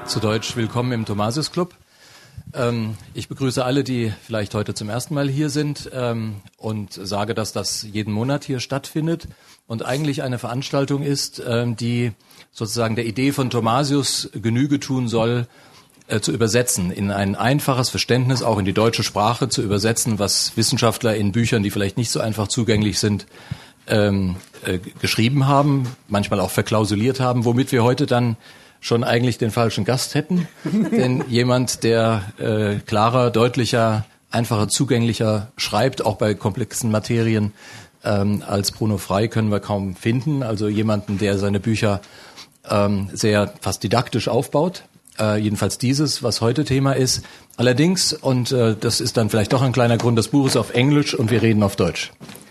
Zu Deutsch willkommen im Thomasius Club. Ich begrüße alle, die vielleicht heute zum ersten Mal hier sind und sage, dass das jeden Monat hier stattfindet und eigentlich eine Veranstaltung ist, die sozusagen der Idee von Thomasius Genüge tun soll, zu übersetzen, in ein einfaches Verständnis, auch in die deutsche Sprache zu übersetzen, was Wissenschaftler in Büchern, die vielleicht nicht so einfach zugänglich sind, geschrieben haben, manchmal auch verklausuliert haben, womit wir heute dann schon eigentlich den falschen Gast hätten. Denn jemand, der klarer, deutlicher, einfacher, zugänglicher schreibt, auch bei komplexen Materien, als Bruno Frey können wir kaum finden. Also jemanden, der seine Bücher sehr fast didaktisch aufbaut. Jedenfalls dieses, was heute Thema ist. Allerdings, und das ist dann vielleicht doch ein kleiner Grund, das Buch ist auf Englisch und wir reden auf Deutsch.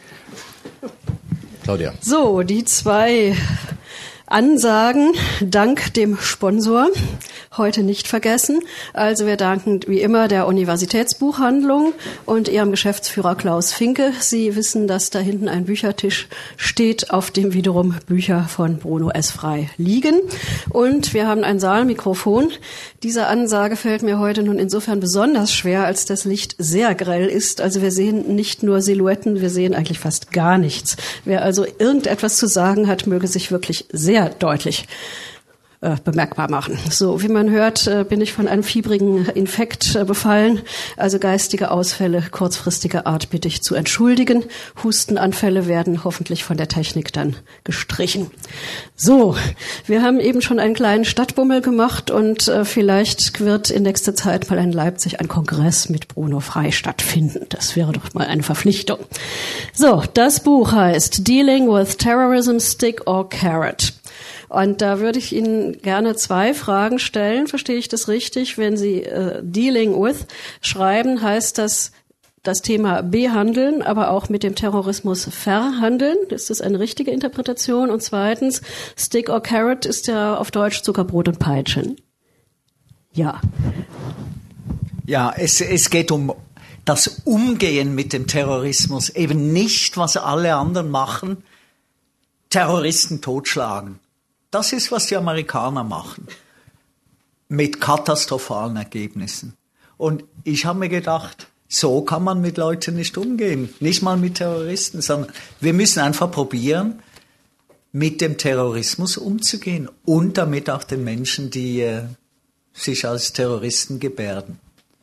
Claudia. So, die zwei Ansagen, dank dem Sponsor, heute nicht vergessen. Also wir danken wie immer der Universitätsbuchhandlung und ihrem Geschäftsführer Klaus Finke. Sie wissen, dass da hinten ein Büchertisch steht, auf dem wiederum Bücher von Bruno S. Frey liegen. Und wir haben ein Saalmikrofon. Diese Ansage fällt mir heute nun insofern besonders schwer, als das Licht sehr grell ist. Also wir sehen nicht nur Silhouetten, wir sehen eigentlich fast gar nichts. Wer also irgendetwas zu sagen hat, möge sich wirklich sehr deutlich bemerkbar machen. So, wie man hört, bin ich von einem fiebrigen Infekt befallen. Also geistige Ausfälle kurzfristiger Art bitte ich zu entschuldigen. Hustenanfälle werden hoffentlich von der Technik dann gestrichen. So, wir haben eben schon einen kleinen Stadtbummel gemacht und vielleicht wird in nächster Zeit mal in Leipzig ein Kongress mit Bruno Frey stattfinden. Das wäre doch mal eine Verpflichtung. So, das Buch heißt Dealing with Terrorism, Stick or Carrot. Und da würde ich Ihnen gerne zwei Fragen stellen. Verstehe ich das richtig? Wenn Sie dealing with schreiben, heißt das Thema behandeln, aber auch mit dem Terrorismus verhandeln. Ist das eine richtige Interpretation? Und zweitens, Stick or Carrot ist ja auf Deutsch Zuckerbrot und Peitschen. Ja. Ja, es geht um das Umgehen mit dem Terrorismus. Eben nicht, was alle anderen machen, Terroristen totschlagen. Das ist, was die Amerikaner machen, mit katastrophalen Ergebnissen. Und ich habe mir gedacht, so kann man mit Leuten nicht umgehen, nicht mal mit Terroristen, sondern wir müssen einfach probieren, mit dem Terrorismus umzugehen und damit auch den Menschen, die sich als Terroristen gebärden.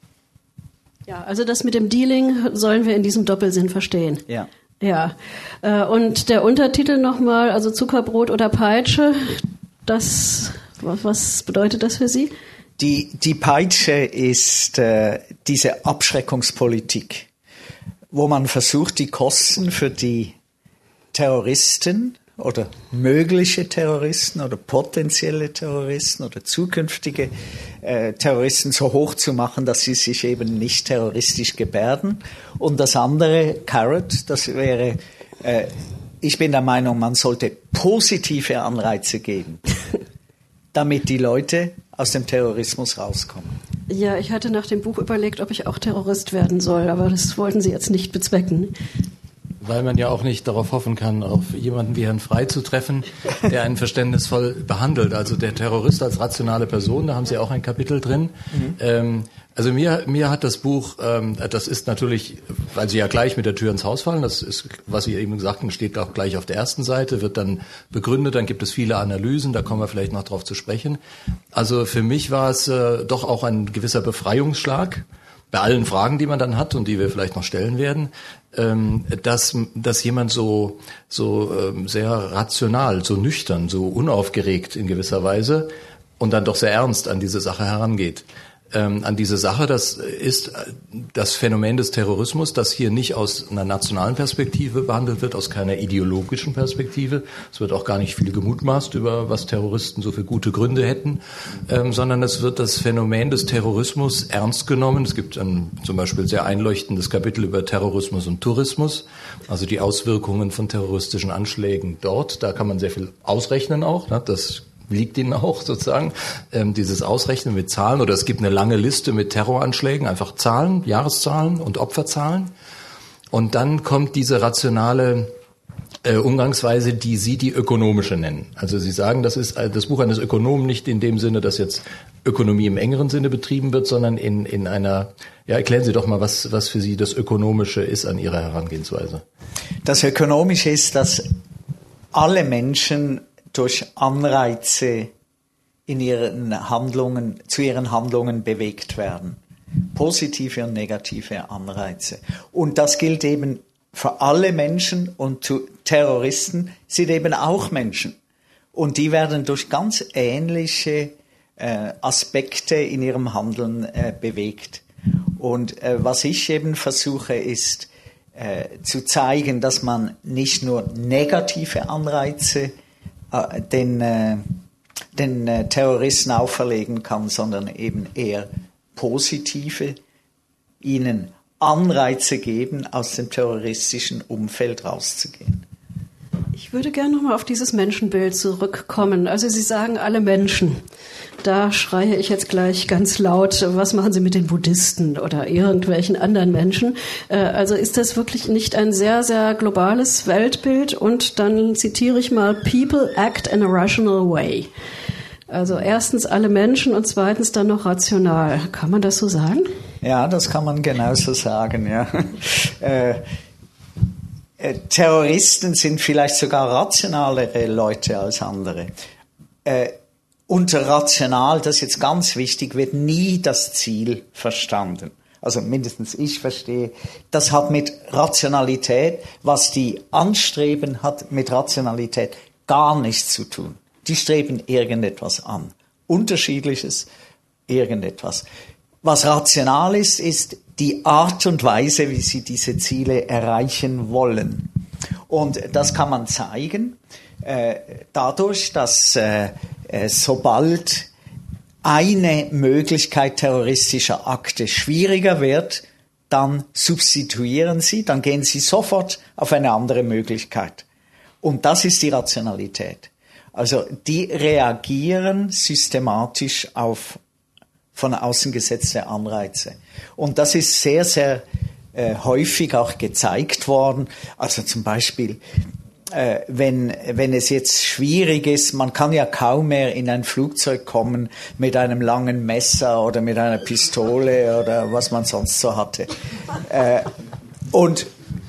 Ja, also das mit dem Dealing sollen wir in diesem Doppelsinn verstehen. Ja. Ja, und der Untertitel nochmal, also Zuckerbrot oder Peitsche, was bedeutet das für Sie? Die Peitsche ist diese Abschreckungspolitik, wo man versucht, die Kosten für die Terroristen oder mögliche Terroristen oder potenzielle Terroristen oder zukünftige Terroristen so hoch zu machen, dass sie sich eben nicht terroristisch gebärden. Und das andere, Carrot, das wäre, ich bin der Meinung, man sollte positive Anreize geben, damit die Leute aus dem Terrorismus rauskommen. Ja, ich hatte nach dem Buch überlegt, ob ich auch Terrorist werden soll, aber das wollten Sie jetzt nicht bezwecken. Weil man ja auch nicht darauf hoffen kann, auf jemanden wie Herrn Frey zu treffen, der einen verständnisvoll behandelt. Also der Terrorist als rationale Person, da haben Sie auch ein Kapitel drin. Also mir hat das Buch, das ist natürlich, weil Sie ja gleich mit der Tür ins Haus fallen, das ist, was Sie eben sagten, steht auch gleich auf der ersten Seite, wird dann begründet, dann gibt es viele Analysen, da kommen wir vielleicht noch drauf zu sprechen. Also für mich war es doch auch ein gewisser Befreiungsschlag, bei allen Fragen, die man dann hat und die wir vielleicht noch stellen werden, dass jemand so sehr rational, so nüchtern, so unaufgeregt in gewisser Weise und dann doch sehr ernst an diese Sache herangeht. An diese Sache, das ist das Phänomen des Terrorismus, das hier nicht aus einer nationalen Perspektive behandelt wird, aus keiner ideologischen Perspektive. Es wird auch gar nicht viel gemutmaßt über, was Terroristen so für gute Gründe hätten, sondern es wird das Phänomen des Terrorismus ernst genommen. Es gibt zum Beispiel sehr einleuchtendes Kapitel über Terrorismus und Tourismus, also die Auswirkungen von terroristischen Anschlägen dort. Da kann man sehr viel ausrechnen auch, ne? Das liegt Ihnen auch sozusagen, dieses Ausrechnen mit Zahlen, oder es gibt eine lange Liste mit Terroranschlägen, einfach Zahlen, Jahreszahlen und Opferzahlen. Und dann kommt diese rationale Umgangsweise, die Sie die ökonomische nennen. Also Sie sagen, das ist das Buch eines Ökonomen, nicht in dem Sinne, dass jetzt Ökonomie im engeren Sinne betrieben wird, sondern in einer, ja, erklären Sie doch mal, was für Sie das Ökonomische ist an Ihrer Herangehensweise. Das Ökonomische ist, dass alle Menschen durch Anreize zu ihren Handlungen bewegt werden. Positive und negative Anreize. Und das gilt eben für alle Menschen, und Terroristen sind eben auch Menschen. Und die werden durch ganz ähnliche Aspekte in ihrem Handeln bewegt. Und was ich eben versuche, ist zu zeigen, dass man nicht nur negative Anreize den Terroristen auferlegen kann, sondern eben eher positive, ihnen Anreize geben, aus dem terroristischen Umfeld rauszugehen. Ich würde gerne nochmal auf dieses Menschenbild zurückkommen. Also Sie sagen alle Menschen. Da schreie ich jetzt gleich ganz laut, was machen Sie mit den Buddhisten oder irgendwelchen anderen Menschen? Also ist das wirklich nicht ein sehr, sehr globales Weltbild? Und dann zitiere ich mal, People act in a rational way. Also erstens alle Menschen und zweitens dann noch rational. Kann man das so sagen? Ja, das kann man genauso sagen, ja. Terroristen sind vielleicht sogar rationalere Leute als andere. Unter rational, das ist jetzt ganz wichtig, wird nie das Ziel verstanden. Also mindestens ich verstehe, das hat mit Rationalität, was die anstreben, hat mit Rationalität gar nichts zu tun. Die streben irgendetwas an. Unterschiedliches, irgendetwas. Was rational ist, ist die Art und Weise, wie sie diese Ziele erreichen wollen. Und das kann man zeigen, dadurch, dass sobald eine Möglichkeit terroristischer Akte schwieriger wird, dann substituieren sie, dann gehen sie sofort auf eine andere Möglichkeit. Und das ist die Rationalität. Also die reagieren systematisch auf von außen gesetzte Anreize. Und das ist sehr, sehr häufig auch gezeigt worden. Also zum Beispiel, wenn es jetzt schwierig ist, man kann ja kaum mehr in ein Flugzeug kommen mit einem langen Messer oder mit einer Pistole oder was man sonst so hatte. Und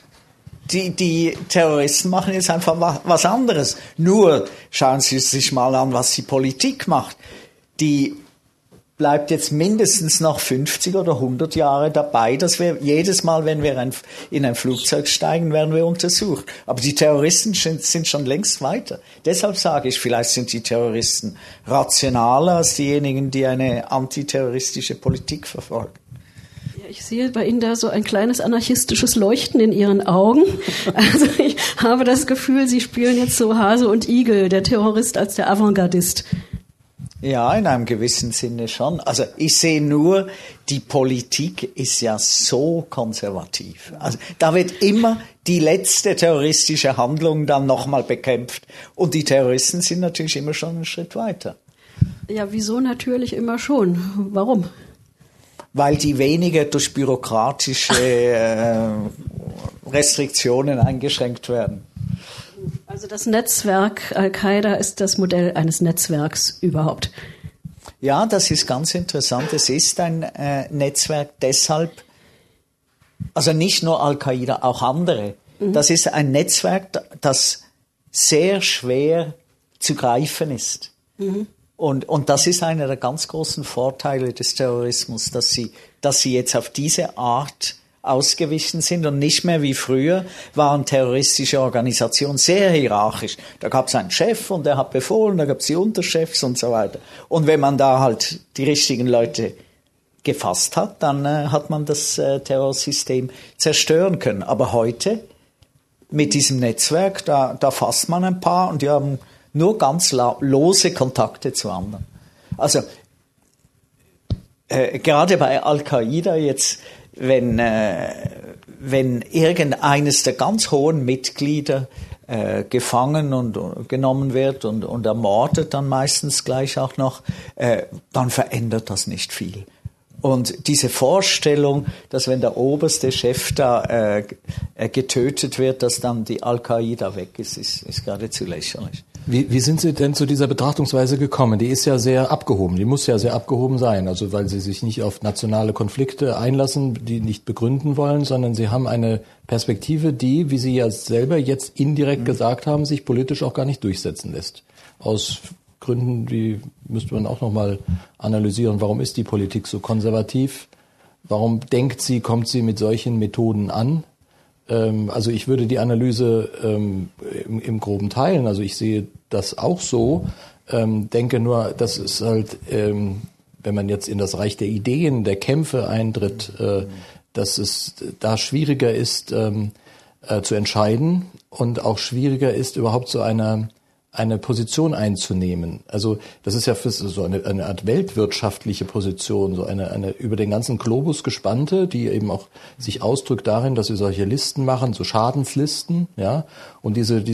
die Terroristen machen jetzt einfach was anderes. Nur schauen Sie sich mal an, was die Politik macht. Die bleibt jetzt mindestens noch 50 oder 100 Jahre dabei, dass wir jedes Mal, wenn wir in ein Flugzeug steigen, werden wir untersucht. Aber die Terroristen sind schon längst weiter. Deshalb sage ich, vielleicht sind die Terroristen rationaler als diejenigen, die eine antiterroristische Politik verfolgen. Ich sehe bei Ihnen da so ein kleines anarchistisches Leuchten in Ihren Augen. Also ich habe das Gefühl, Sie spielen jetzt so Hase und Igel, der Terrorist als der Avantgardist. Ja, in einem gewissen Sinne schon. Also ich sehe nur, die Politik ist ja so konservativ. Also da wird immer die letzte terroristische Handlung dann nochmal bekämpft. Und die Terroristen sind natürlich immer schon einen Schritt weiter. Ja, wieso natürlich immer schon? Warum? Weil die weniger durch bürokratische Restriktionen eingeschränkt werden. Also das Netzwerk Al-Qaida ist das Modell eines Netzwerks überhaupt. Ja, das ist ganz interessant. Es ist ein Netzwerk deshalb, also nicht nur Al-Qaida, auch andere. Das ist ein Netzwerk, das sehr schwer zu greifen ist. Und das ist einer der ganz großen Vorteile des Terrorismus, dass sie jetzt auf diese Art ausgewichen sind und nicht mehr wie früher waren terroristische Organisationen sehr hierarchisch. Da gab es einen Chef und der hat befohlen, da gab es die Unterchefs und so weiter. Und wenn man da halt die richtigen Leute gefasst hat, dann hat man das Terrorsystem zerstören können. Aber heute mit diesem Netzwerk, da fasst man ein paar und die haben nur ganz lose Kontakte zu anderen. Also gerade bei Al-Qaida jetzt, wenn irgendeines der ganz hohen Mitglieder gefangen und genommen wird und ermordet dann meistens gleich auch noch, dann verändert das nicht viel. Und diese Vorstellung, dass wenn der oberste Chef da getötet wird, dass dann die Al-Qaida weg ist geradezu lächerlich. Wie sind Sie denn zu dieser Betrachtungsweise gekommen? Die ist ja sehr abgehoben, die muss ja sehr abgehoben sein, also weil Sie sich nicht auf nationale Konflikte einlassen, die nicht begründen wollen, sondern Sie haben eine Perspektive, die, wie Sie ja selber jetzt indirekt gesagt haben, sich politisch auch gar nicht durchsetzen lässt. Aus Gründen, die müsste man auch nochmal analysieren. Warum ist die Politik so konservativ? Warum kommt sie mit solchen Methoden an? Also ich würde die Analyse im Groben teilen. Also ich sehe das auch so. Denke nur, dass es halt, wenn man jetzt in das Reich der Ideen, der Kämpfe eintritt, dass es da schwieriger ist zu entscheiden und auch schwieriger ist, überhaupt so eine Position einzunehmen. Also das ist ja so eine Art weltwirtschaftliche Position, so eine über den ganzen Globus gespannte, die eben auch sich ausdrückt darin, dass sie solche Listen machen, so Schadenslisten, ja, und diese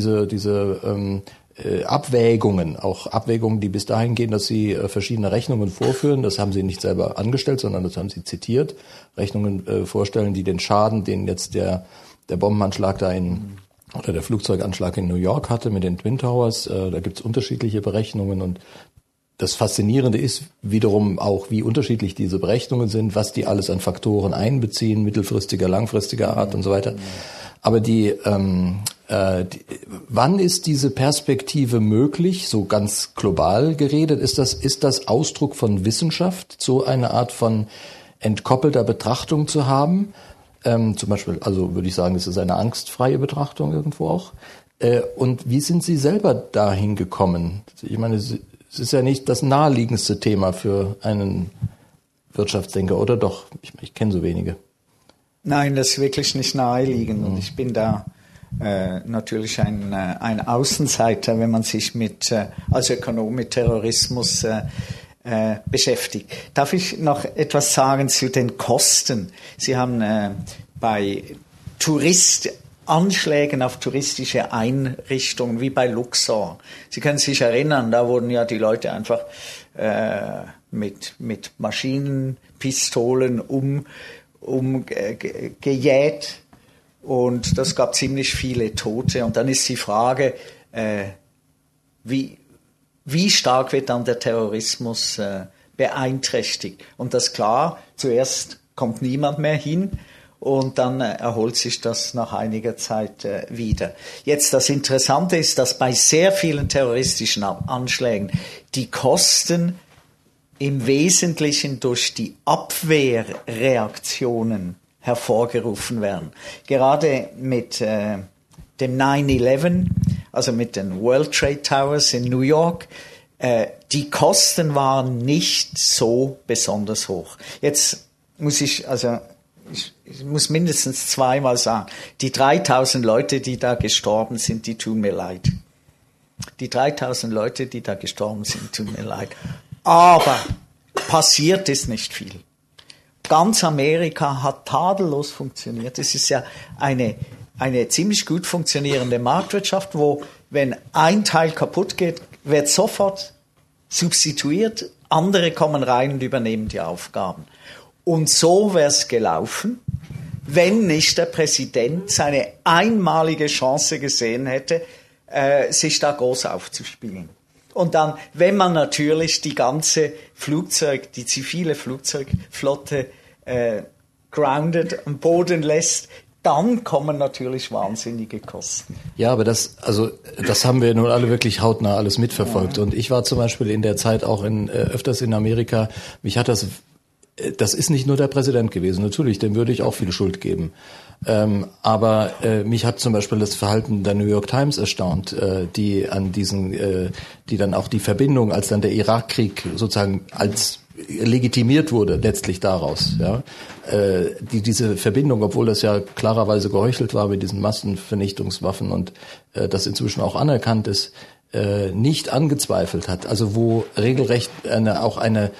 Abwägungen, auch Abwägungen, die bis dahin gehen, dass sie verschiedene Rechnungen vorführen, das haben sie nicht selber angestellt, sondern das haben sie zitiert, Rechnungen vorstellen, die den Schaden, den jetzt der Bombenanschlag da oder der Flugzeuganschlag in New York hatte mit den Twin Towers, da gibt's unterschiedliche Berechnungen und das Faszinierende ist wiederum auch, wie unterschiedlich diese Berechnungen sind, was die alles an Faktoren einbeziehen, mittelfristiger, langfristiger Art und so weiter. Aber wann ist diese Perspektive möglich, so ganz global geredet? Ist das Ausdruck von Wissenschaft, so eine Art von entkoppelter Betrachtung zu haben? Zum Beispiel, also würde ich sagen, es ist eine angstfreie Betrachtung irgendwo auch. Und wie sind Sie selber dahin gekommen? Ich meine, es ist ja nicht das naheliegendste Thema für einen Wirtschaftsdenker, oder doch? Ich kenne so wenige. Nein, das ist wirklich nicht naheliegend. Und ich bin da natürlich ein Außenseiter, wenn man sich als Ökonom mit Terrorismus beschäftigt. Darf ich noch etwas sagen zu den Kosten? Sie haben bei Anschlägen auf touristische Einrichtungen wie bei Luxor. Sie können sich erinnern, da wurden ja die Leute einfach mit Maschinenpistolen umgejäht und das gab ziemlich viele Tote. Und dann ist die Frage, wie stark wird dann der Terrorismus beeinträchtigt? Und das klar, zuerst kommt niemand mehr hin und dann erholt sich das nach einiger Zeit wieder. Jetzt das Interessante ist, dass bei sehr vielen terroristischen Anschlägen die Kosten im Wesentlichen durch die Abwehrreaktionen hervorgerufen werden. Gerade mit dem 9/11, also mit den World Trade Towers in New York, die Kosten waren nicht so besonders hoch. Jetzt muss ich muss mindestens zweimal sagen, die 3000 Leute, die da gestorben sind, die tun mir leid. Die 3000 Leute, die da gestorben sind, tun mir leid. Aber passiert ist nicht viel. Ganz Amerika hat tadellos funktioniert. Es ist ja eine ziemlich gut funktionierende Marktwirtschaft, wo, wenn ein Teil kaputt geht, wird sofort substituiert, andere kommen rein und übernehmen die Aufgaben. Und so wäre es gelaufen, wenn nicht der Präsident seine einmalige Chance gesehen hätte, sich da groß aufzuspielen. Und dann, wenn man natürlich die ganze die zivile Flugzeugflotte grounded am Boden lässt, dann kommen natürlich wahnsinnige Kosten. Ja, aber das haben wir nun alle wirklich hautnah alles mitverfolgt. Ja. Und ich war zum Beispiel in der Zeit auch öfters in Amerika. Mich hat das ist nicht nur der Präsident gewesen. Natürlich, dem würde ich auch viel Schuld geben. Aber mich hat zum Beispiel das Verhalten der New York Times erstaunt, die dann auch die Verbindung, als dann der Irakkrieg sozusagen als legitimiert wurde, letztlich daraus, ja, diese Verbindung, obwohl das ja klarerweise geheuchelt war mit diesen Massenvernichtungswaffen und das inzwischen auch anerkannt ist, nicht angezweifelt hat. Also wo regelrecht auch eine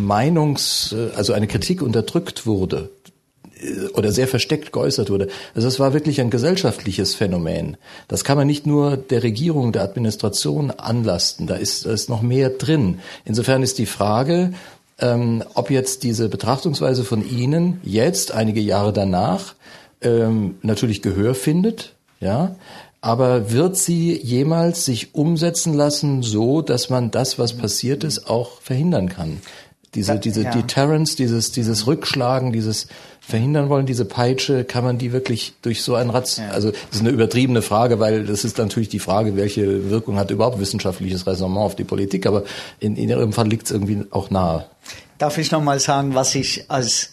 also eine Kritik unterdrückt wurde oder sehr versteckt geäußert wurde. Also es war wirklich ein gesellschaftliches Phänomen. Das kann man nicht nur der Regierung, der Administration anlasten. Da ist noch mehr drin. Insofern ist die Frage, ob jetzt diese Betrachtungsweise von Ihnen jetzt, einige Jahre danach, natürlich Gehör findet, ja, aber wird sie jemals sich umsetzen lassen, so dass man das, was passiert ist, auch verhindern kann? Diese Deterrence, dieses Rückschlagen, dieses verhindern wollen, diese Peitsche, kann man die wirklich durch so ein also das ist eine übertriebene Frage, weil das ist natürlich die Frage, welche Wirkung hat überhaupt wissenschaftliches Raisonnement auf die Politik, aber in Ihrem Fall liegt es irgendwie auch nahe. Darf ich nochmal sagen, was ich als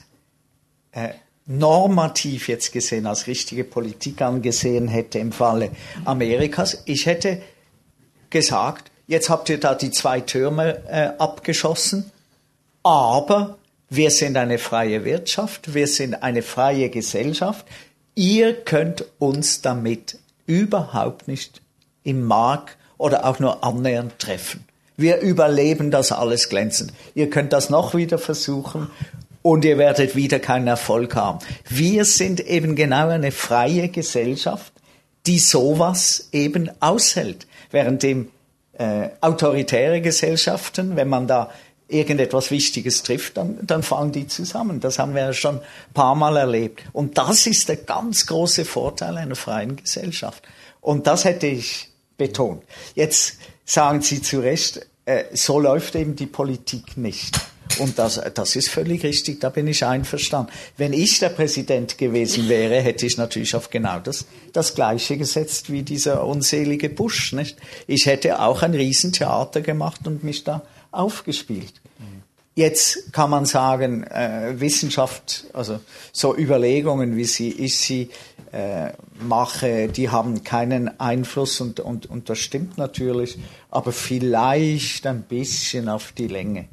normativ jetzt gesehen, als richtige Politik angesehen hätte im Falle Amerikas? Ich hätte gesagt, jetzt habt ihr da die 2 Türme abgeschossen, aber wir sind eine freie Wirtschaft, wir sind eine freie Gesellschaft. Ihr könnt uns damit überhaupt nicht im Mark oder auch nur annähernd treffen. Wir überleben das alles glänzend. Ihr könnt das noch wieder versuchen und ihr werdet wieder keinen Erfolg haben. Wir sind eben genau eine freie Gesellschaft, die sowas eben aushält. Währenddem autoritäre Gesellschaften, wenn man da irgendetwas Wichtiges trifft, dann fallen die zusammen. Das haben wir ja schon ein paar Mal erlebt. Und das ist der ganz große Vorteil einer freien Gesellschaft. Und das hätte ich betont. Jetzt sagen Sie zu Recht, so läuft eben die Politik nicht. Und das ist völlig richtig, da bin ich einverstanden. Wenn ich der Präsident gewesen wäre, hätte ich natürlich auf genau das Gleiche gesetzt wie dieser unselige Bush, nicht? Ich hätte auch ein Riesentheater gemacht und mich da aufgespielt. Jetzt kann man sagen, Wissenschaft, also so Überlegungen, wie ich sie mache, die haben keinen Einfluss und das stimmt natürlich, aber vielleicht ein bisschen auf die Länge.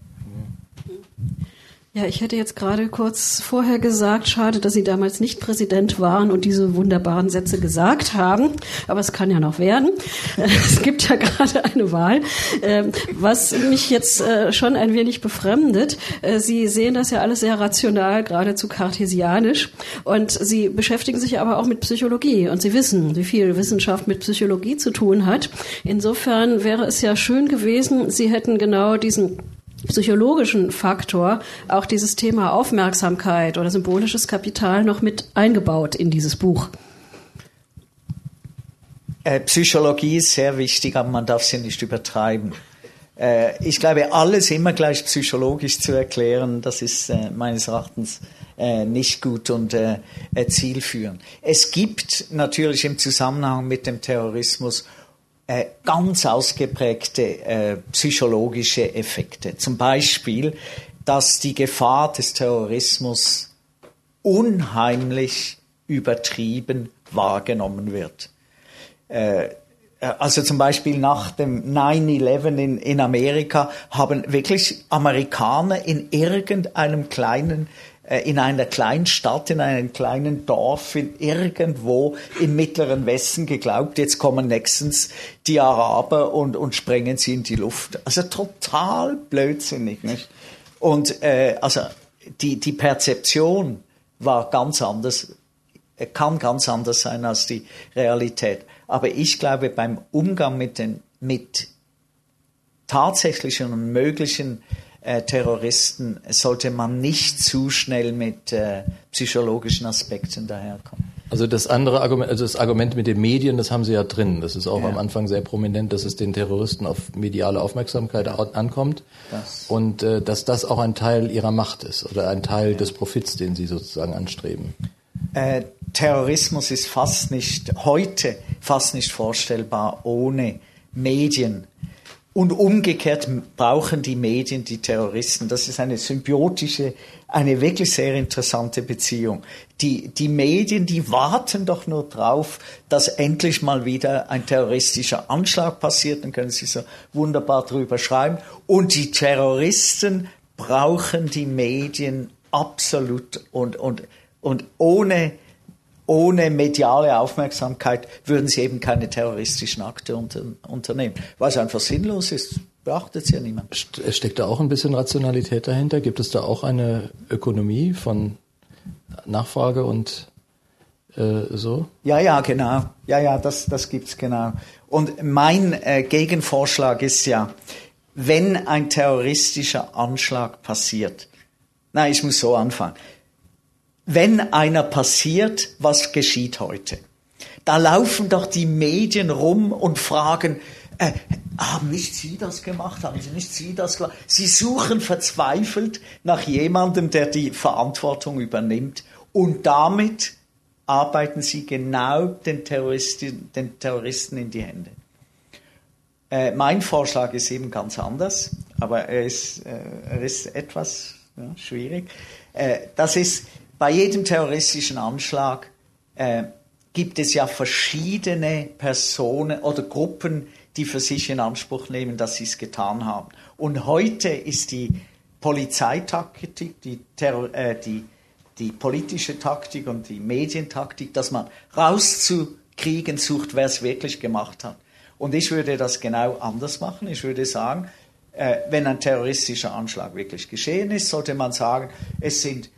Ja, ich hätte jetzt gerade kurz vorher gesagt, schade, dass Sie damals nicht Präsident waren und diese wunderbaren Sätze gesagt haben, aber es kann ja noch werden. Es gibt ja gerade eine Wahl. Was mich jetzt schon ein wenig befremdet, Sie sehen das ja alles sehr rational, geradezu kartesianisch, und Sie beschäftigen sich aber auch mit Psychologie und Sie wissen, wie viel Wissenschaft mit Psychologie zu tun hat. Insofern wäre es ja schön gewesen, Sie hätten genau diesen psychologischen Faktor, auch dieses Thema Aufmerksamkeit oder symbolisches Kapital noch mit eingebaut in dieses Buch. Psychologie ist sehr wichtig, aber man darf sie nicht übertreiben. Ich glaube, alles immer gleich psychologisch zu erklären, das ist meines Erachtens nicht gut und zielführend. Es gibt natürlich im Zusammenhang mit dem Terrorismus ganz ausgeprägte psychologische Effekte. Zum Beispiel, dass die Gefahr des Terrorismus unheimlich übertrieben wahrgenommen wird. Also zum Beispiel nach dem 9/11 in Amerika haben wirklich Amerikaner in irgendeinem in einer kleinen Stadt, in einem kleinen Dorf, irgendwo im Mittleren Westen geglaubt, jetzt kommen nächstens die Araber und sprengen sie in die Luft. Also total blödsinnig, nicht? Und also die Perzeption war ganz anders, kann ganz anders sein als die Realität. Aber ich glaube, beim Umgang mit tatsächlichen und möglichen Terroristen sollte man nicht zu schnell mit psychologischen Aspekten daherkommen. Also das andere Argument, also das Argument mit den Medien, das haben Sie ja drin. Das ist auch am Anfang sehr prominent, dass es den Terroristen auf mediale Aufmerksamkeit ankommt und dass das auch ein Teil ihrer Macht ist oder ein Teil des Profits, den Sie sozusagen anstreben. Terrorismus ist heute fast nicht vorstellbar ohne Medien. Und umgekehrt brauchen die Medien die Terroristen. Das ist eine symbiotische, eine wirklich sehr interessante Beziehung. Die Medien, die warten doch nur drauf, dass endlich mal wieder ein terroristischer Anschlag passiert. Dann können sie so wunderbar drüber schreiben. Und die Terroristen brauchen die Medien absolut. Und ohne mediale Aufmerksamkeit würden sie eben keine terroristischen Akte unternehmen. Was einfach sinnlos ist, beachtet es ja niemand. Steckt da auch ein bisschen Rationalität dahinter? Gibt es da auch eine Ökonomie von Nachfrage und so? Ja, genau. Ja, das gibt's genau. Und mein Gegenvorschlag ist ja, wenn ein terroristischer Anschlag passiert. Nein, ich muss so anfangen. Wenn einer passiert, was geschieht heute? Da laufen doch die Medien rum und fragen, haben nicht Sie das gemacht? Haben Sie nicht Sie das gemacht? Sie suchen verzweifelt nach jemandem, der die Verantwortung übernimmt. Und damit arbeiten sie genau den Terroristen in die Hände. Mein Vorschlag ist eben ganz anders, aber er ist etwas schwierig. Das ist, bei jedem terroristischen Anschlag gibt es ja verschiedene Personen oder Gruppen, die für sich in Anspruch nehmen, dass sie es getan haben. Und heute ist die Polizeitaktik, die politische Taktik und die Medientaktik, dass man rauszukriegen sucht, wer es wirklich gemacht hat. Und ich würde das genau anders machen. Ich würde sagen, wenn ein terroristischer Anschlag wirklich geschehen ist, sollte man sagen, es sind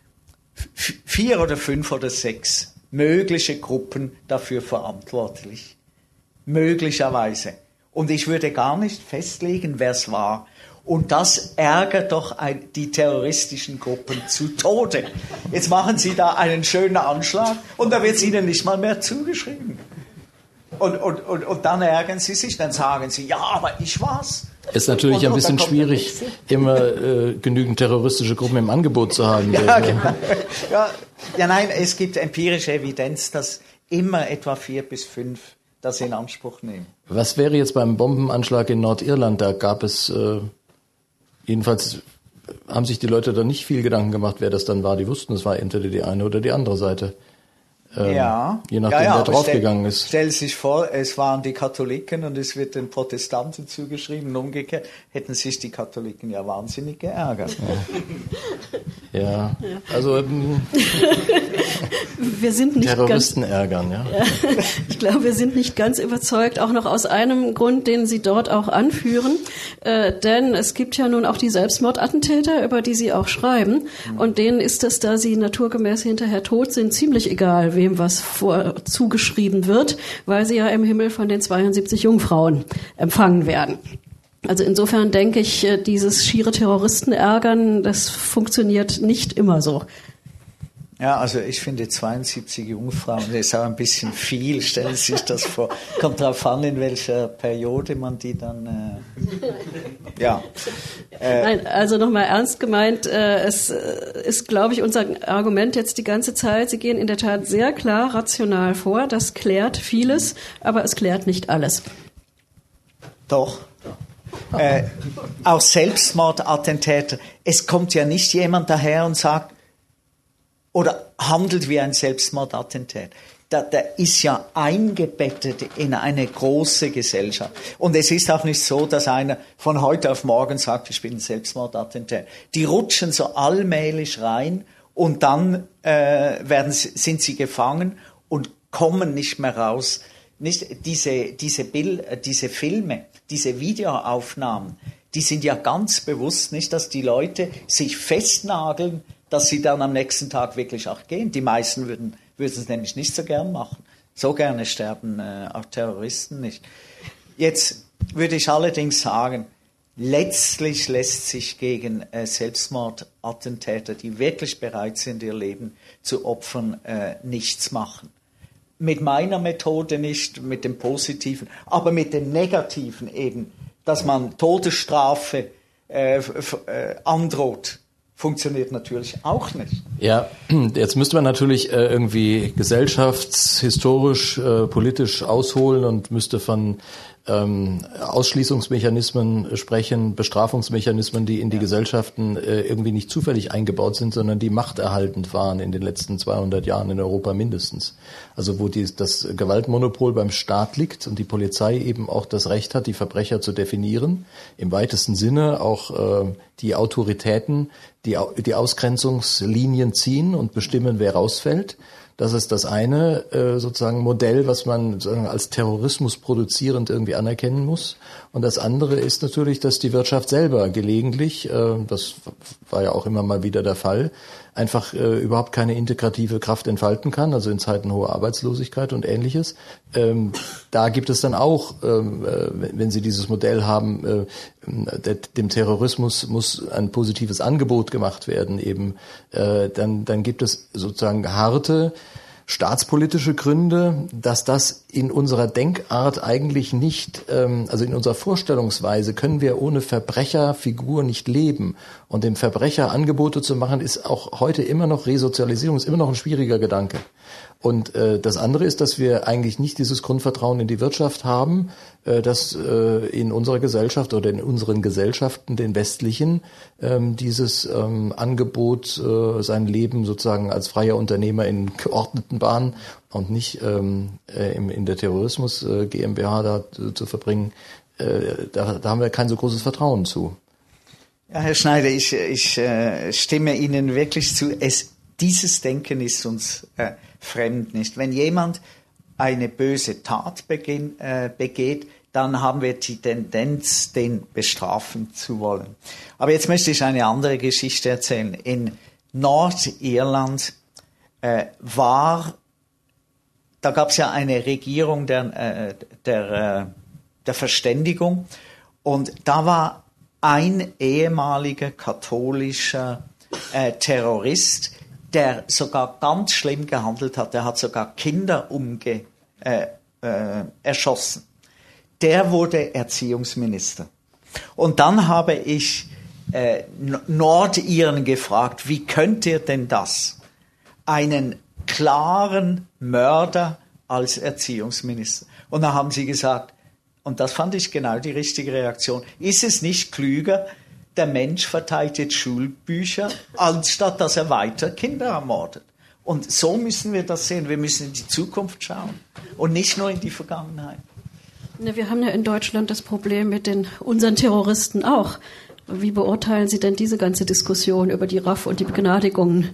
4 oder 5 oder 6 mögliche Gruppen dafür verantwortlich. Möglicherweise. Und ich würde gar nicht festlegen, wer es war. Und das ärgert doch die terroristischen Gruppen zu Tode. Jetzt machen sie da einen schönen Anschlag und da wird es ihnen nicht mal mehr zugeschrieben. Und dann ärgern sie sich, dann sagen sie, ja, aber ich war's. Es ist natürlich ein bisschen schwierig, immer genügend terroristische Gruppen im Angebot zu haben. Ja, genau. Ja, nein, es gibt empirische Evidenz, dass immer etwa 4 bis 5 das in Anspruch nehmen. Was wäre jetzt beim Bombenanschlag in Nordirland? Da gab es, jedenfalls haben sich die Leute da nicht viel Gedanken gemacht, wer das dann war. Die wussten, es war entweder die eine oder die andere Seite. Je nachdem, wer draufgegangen ist. Stell sich vor, es waren die Katholiken und es wird den Protestanten zugeschrieben. Umgekehrt hätten sich die Katholiken ja wahnsinnig geärgert. Ja. Also wir sind nicht Terroristen ärgern, ja. Ich glaube, wir sind nicht ganz überzeugt, auch noch aus einem Grund, den Sie dort auch anführen. Denn es gibt ja nun auch die Selbstmordattentäter, über die Sie auch schreiben. Und denen ist es, da sie naturgemäß hinterher tot sind, ziemlich egal, wem was zugeschrieben wird, weil sie ja im Himmel von den 72 Jungfrauen empfangen werden. Also insofern denke ich, dieses schiere Terroristenärgern, das funktioniert nicht immer so. Ja, also ich finde 72 Jungfrauen, das ist auch ein bisschen viel, stellen Sie sich das vor. Kommt darauf an, in welcher Periode man die dann, Nein, also nochmal ernst gemeint, es ist, glaube ich, unser Argument jetzt die ganze Zeit, Sie gehen in der Tat sehr klar rational vor, das klärt vieles, aber es klärt nicht alles. Doch. Auch Selbstmordattentäter, es kommt ja nicht jemand daher und sagt, oder handelt wie ein Selbstmordattentat. Der ist ja eingebettet in eine große Gesellschaft. Und es ist auch nicht so, dass einer von heute auf morgen sagt, ich bin ein Selbstmordattentat. Die rutschen so allmählich rein und dann sind sie gefangen und kommen nicht mehr raus. Nicht diese Filme, diese Videoaufnahmen, die sind ja ganz bewusst nicht, dass die Leute sich festnageln, dass sie dann am nächsten Tag wirklich auch gehen. Die meisten würden es nämlich nicht so gern machen. So gerne sterben auch Terroristen nicht. Jetzt würde ich allerdings sagen, letztlich lässt sich gegen Selbstmordattentäter, die wirklich bereit sind, ihr Leben zu opfern, nichts machen. Mit meiner Methode nicht, mit dem Positiven, aber mit dem Negativen eben, dass man Todesstrafe androht. Funktioniert natürlich auch nicht. Ja, jetzt müsste man natürlich irgendwie gesellschaftshistorisch, politisch ausholen und müsste von Ausschließungsmechanismen sprechen, Bestrafungsmechanismen, die in die Gesellschaften irgendwie nicht zufällig eingebaut sind, sondern die machterhaltend waren in den letzten 200 Jahren in Europa mindestens. Also wo das Gewaltmonopol beim Staat liegt und die Polizei eben auch das Recht hat, die Verbrecher zu definieren, im weitesten Sinne auch die Autoritäten, die Ausgrenzungslinien ziehen und bestimmen, wer rausfällt. Das ist das eine sozusagen Modell, was man sozusagen als Terrorismus produzierend irgendwie anerkennen muss. Und das andere ist natürlich, dass die Wirtschaft selber gelegentlich, das war ja auch immer mal wieder der Fall, einfach überhaupt keine integrative Kraft entfalten kann, also in Zeiten hoher Arbeitslosigkeit und Ähnliches. Da gibt es dann auch, wenn Sie dieses Modell haben, dem Terrorismus muss ein positives Angebot gemacht werden eben, dann gibt es sozusagen harte staatspolitische Gründe, dass das in unserer Denkart eigentlich nicht, also in unserer Vorstellungsweise können wir ohne Verbrecherfigur nicht leben. Und dem Verbrecher Angebote zu machen, ist auch heute immer noch Resozialisierung, ist immer noch ein schwieriger Gedanke. Und das andere ist, dass wir eigentlich nicht dieses Grundvertrauen in die Wirtschaft haben, dass in unserer Gesellschaft oder in unseren Gesellschaften, den westlichen, dieses Angebot, sein Leben sozusagen als freier Unternehmer in geordneten Bahnen und nicht in der Terrorismus GmbH da zu verbringen, da haben wir kein so großes Vertrauen zu. Ja, Herr Schneider, ich stimme Ihnen wirklich zu. Dieses Denken ist uns fremd, nicht? Wenn jemand eine böse Tat begeht, dann haben wir die Tendenz, den bestrafen zu wollen. Aber jetzt möchte ich eine andere Geschichte erzählen. In Nordirland da gab es ja eine Regierung der Verständigung, und da war ein ehemaliger katholischer Terrorist, der sogar ganz schlimm gehandelt hat. Der hat sogar Kinder erschossen. Der wurde Erziehungsminister. Und dann habe ich Nordiren gefragt, wie könnt ihr denn das? Einen klaren Mörder als Erziehungsminister. Und da haben sie gesagt, und das fand ich genau die richtige Reaktion, ist es nicht klüger, der Mensch verteilt jetzt Schulbücher, anstatt dass er weiter Kinder ermordet? Und so müssen wir das sehen. Wir müssen in die Zukunft schauen und nicht nur in die Vergangenheit. Wir haben ja in Deutschland das Problem mit unseren Terroristen auch. Wie beurteilen Sie denn diese ganze Diskussion über die RAF und die Begnadigungen?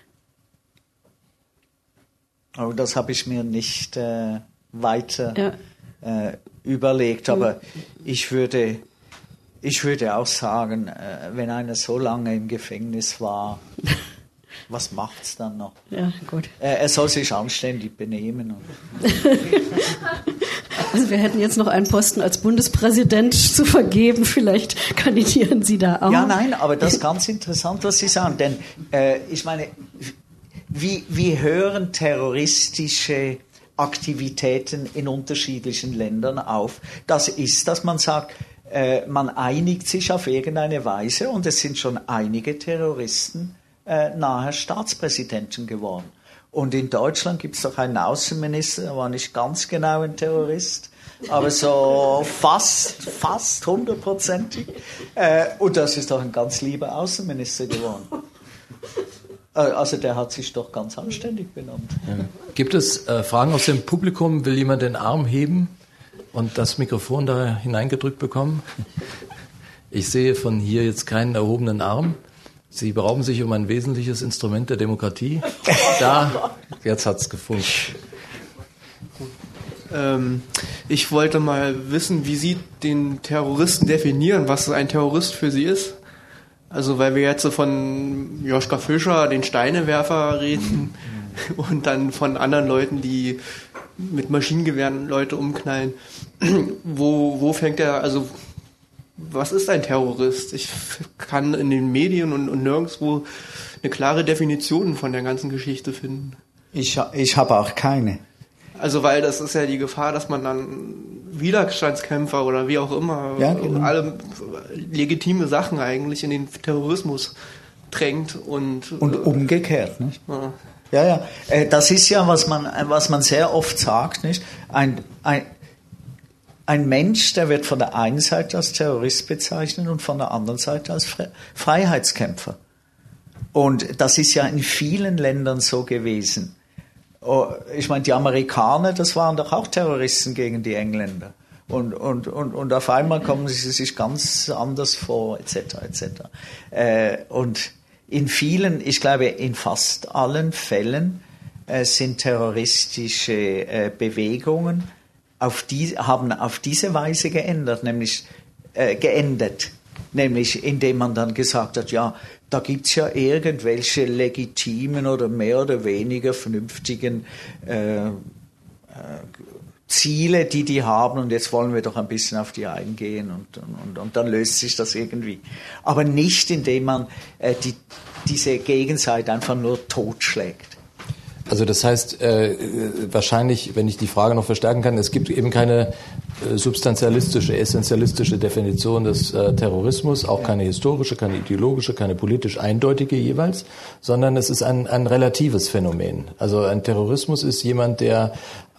Oh, das habe ich mir nicht weiter überlegt. Aber ich würde auch sagen, wenn einer so lange im Gefängnis war, was macht's dann noch? Ja, gut. Er soll sich anständig benehmen. Also wir hätten jetzt noch einen Posten als Bundespräsident zu vergeben. Vielleicht kandidieren Sie da auch. Ja, nein, aber das ist ganz interessant, was Sie sagen. Denn ich meine, wie hören terroristische Aktivitäten in unterschiedlichen Ländern auf? Das ist, dass man sagt, man einigt sich auf irgendeine Weise, und es sind schon einige Terroristen nachher Staatspräsidenten geworden. Und in Deutschland gibt es doch einen Außenminister, der war nicht ganz genau ein Terrorist, aber so fast 100%ig. Und das ist doch ein ganz lieber Außenminister geworden. Also der hat sich doch ganz anständig benommen. Ja. Gibt es Fragen aus dem Publikum? Will jemand den Arm heben und das Mikrofon da hineingedrückt bekommen? Ich sehe von hier jetzt keinen erhobenen Arm. Sie berauben sich um ein wesentliches Instrument der Demokratie. Da, jetzt hat's gefunkt. Ich wollte mal wissen, wie Sie den Terroristen definieren, was ein Terrorist für Sie ist. Also weil wir jetzt so von Joschka Fischer, den Steinewerfer, reden und dann von anderen Leuten, die mit Maschinengewehren Leute umknallen. Wo fängt der, also was ist ein Terrorist? Ich kann in den Medien und nirgendwo eine klare Definition von der ganzen Geschichte finden. Ich habe auch keine. Also weil das ist ja die Gefahr, dass man dann Widerstandskämpfer oder wie auch immer, ja, genau, alle legitime Sachen eigentlich in den Terrorismus drängt und umgekehrt, nicht? Ja. Das ist ja, was man sehr oft sagt, nicht? Ein Mensch, der wird von der einen Seite als Terrorist bezeichnet und von der anderen Seite als Freiheitskämpfer. Und das ist ja in vielen Ländern so gewesen. Ich meine, die Amerikaner, das waren doch auch Terroristen gegen die Engländer. Und auf einmal kommen sie sich ganz anders vor, etc. Und ich glaube, in fast allen Fällen sind terroristische Bewegungen haben auf diese Weise geendet, nämlich indem man dann gesagt hat, ja, da gibt's ja irgendwelche legitimen oder mehr oder weniger vernünftigen Ziele, die haben, und jetzt wollen wir doch ein bisschen auf die eingehen und dann löst sich das irgendwie. Aber nicht, indem man diese Gegenseite einfach nur totschlägt. Also das heißt, wahrscheinlich, wenn ich die Frage noch verstärken kann, es gibt eben keine substantialistische, essentialistische Definition des Terrorismus, auch keine historische, keine ideologische, keine politisch eindeutige jeweils, sondern es ist ein relatives Phänomen. Also ein Terrorismus ist jemand, der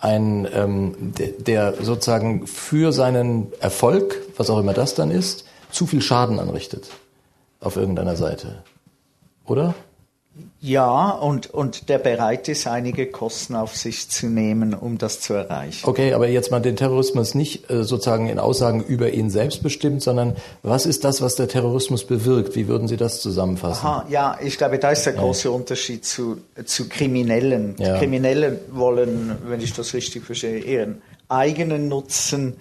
sozusagen für seinen Erfolg, was auch immer das dann ist, zu viel Schaden anrichtet auf irgendeiner Seite. Oder? Ja, und der bereit ist, einige Kosten auf sich zu nehmen, um das zu erreichen. Okay, aber jetzt mal den Terrorismus nicht sozusagen in Aussagen über ihn selbst bestimmt, sondern was ist das, was der Terrorismus bewirkt? Wie würden Sie das zusammenfassen? Aha, ja, ich glaube, da ist der große Unterschied zu Kriminellen. Ja. Kriminelle wollen, wenn ich das richtig verstehe, ihren eigenen Nutzen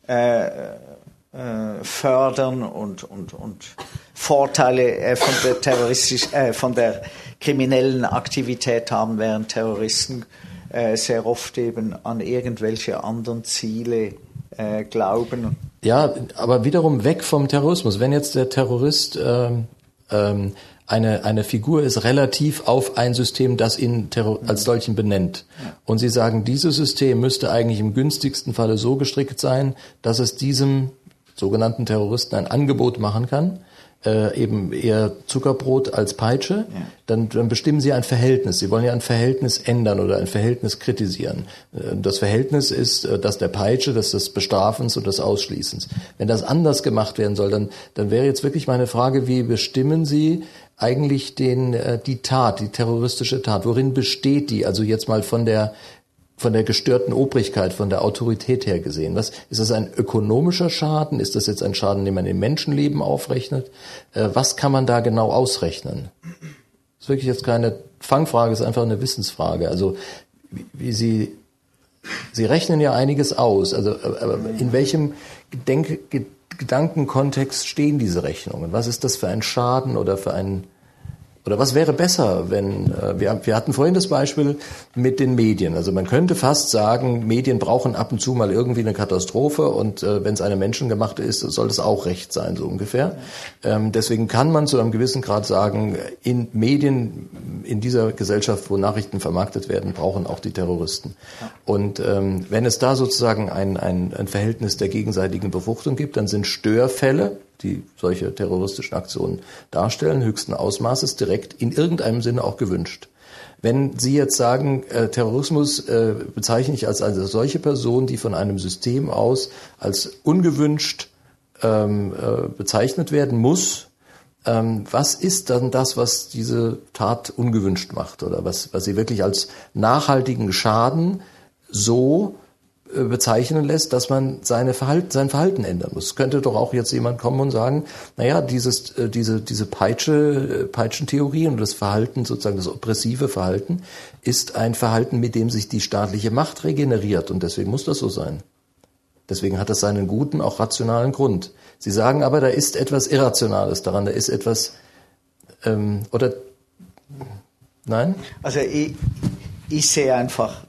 fördern und Vorteile von der kriminellen Aktivität haben, während Terroristen sehr oft eben an irgendwelche anderen Ziele glauben. Ja, aber wiederum weg vom Terrorismus. Wenn jetzt der Terrorist eine Figur ist, relativ auf ein System, das ihn als solchen benennt. Und Sie sagen, dieses System müsste eigentlich im günstigsten Falle so gestrickt sein, dass es diesem sogenannten Terroristen ein Angebot machen kann, eben eher Zuckerbrot als Peitsche, dann bestimmen Sie ein Verhältnis. Sie wollen ja ein Verhältnis ändern oder ein Verhältnis kritisieren. Das Verhältnis ist das der Peitsche, das des Bestrafens und des Ausschließens. Wenn das anders gemacht werden soll, dann wäre jetzt wirklich meine Frage, wie bestimmen Sie eigentlich die Tat, die terroristische Tat? Worin besteht die? Also jetzt mal von der gestörten Obrigkeit, von der Autorität her gesehen. Ist das ein ökonomischer Schaden? Ist das jetzt ein Schaden, den man im Menschenleben aufrechnet? Was kann man da genau ausrechnen? Das ist wirklich jetzt keine Fangfrage, es ist einfach eine Wissensfrage. Also wie Sie rechnen ja einiges aus. Also aber in welchem Gedankenkontext stehen diese Rechnungen? Was ist das für ein Schaden oder was wäre besser, wenn wir hatten vorhin das Beispiel mit den Medien. Also man könnte fast sagen, Medien brauchen ab und zu mal irgendwie eine Katastrophe und wenn es eine menschengemachte ist, soll es auch recht sein, so ungefähr. Deswegen kann man zu einem gewissen Grad sagen, in Medien in dieser Gesellschaft, wo Nachrichten vermarktet werden, brauchen auch die Terroristen. Und wenn es da sozusagen ein Verhältnis der gegenseitigen Befruchtung gibt, dann sind Störfälle, die solche terroristischen Aktionen darstellen, höchsten Ausmaßes, direkt in irgendeinem Sinne auch gewünscht. Wenn Sie jetzt sagen, Terrorismus bezeichne ich als eine solche Person, die von einem System aus als ungewünscht bezeichnet werden muss, was ist dann das, was diese Tat ungewünscht macht oder was sie wirklich als nachhaltigen Schaden so bezeichnen lässt, dass man sein Verhalten ändern muss. Es könnte doch auch jetzt jemand kommen und sagen, naja, diese Peitschentheorie und das Verhalten, sozusagen das oppressive Verhalten, ist ein Verhalten, mit dem sich die staatliche Macht regeneriert und deswegen muss das so sein. Deswegen hat das seinen guten, auch rationalen Grund. Sie sagen aber, da ist etwas Irrationales daran, da ist etwas, oder, nein? Also ich sehe einfach,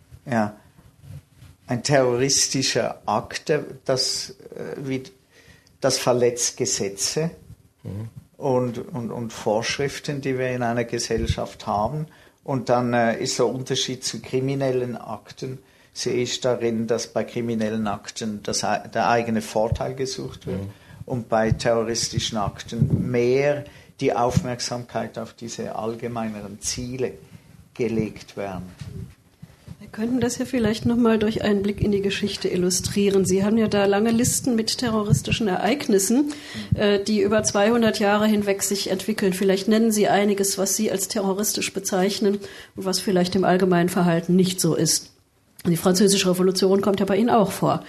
ein terroristischer Akt, das verletzt Gesetze und Vorschriften, die wir in einer Gesellschaft haben. Und dann ist der Unterschied zu kriminellen Akten, sehe ich darin, dass bei kriminellen Akten der eigene Vorteil gesucht wird und bei terroristischen Akten mehr die Aufmerksamkeit auf diese allgemeineren Ziele gelegt werden. Wir könnten das ja vielleicht nochmal durch einen Blick in die Geschichte illustrieren. Sie haben ja da lange Listen mit terroristischen Ereignissen, die über 200 Jahre hinweg sich entwickeln. Vielleicht nennen Sie einiges, was Sie als terroristisch bezeichnen und was vielleicht im allgemeinen Verhalten nicht so ist. Die Französische Revolution kommt ja bei Ihnen auch vor.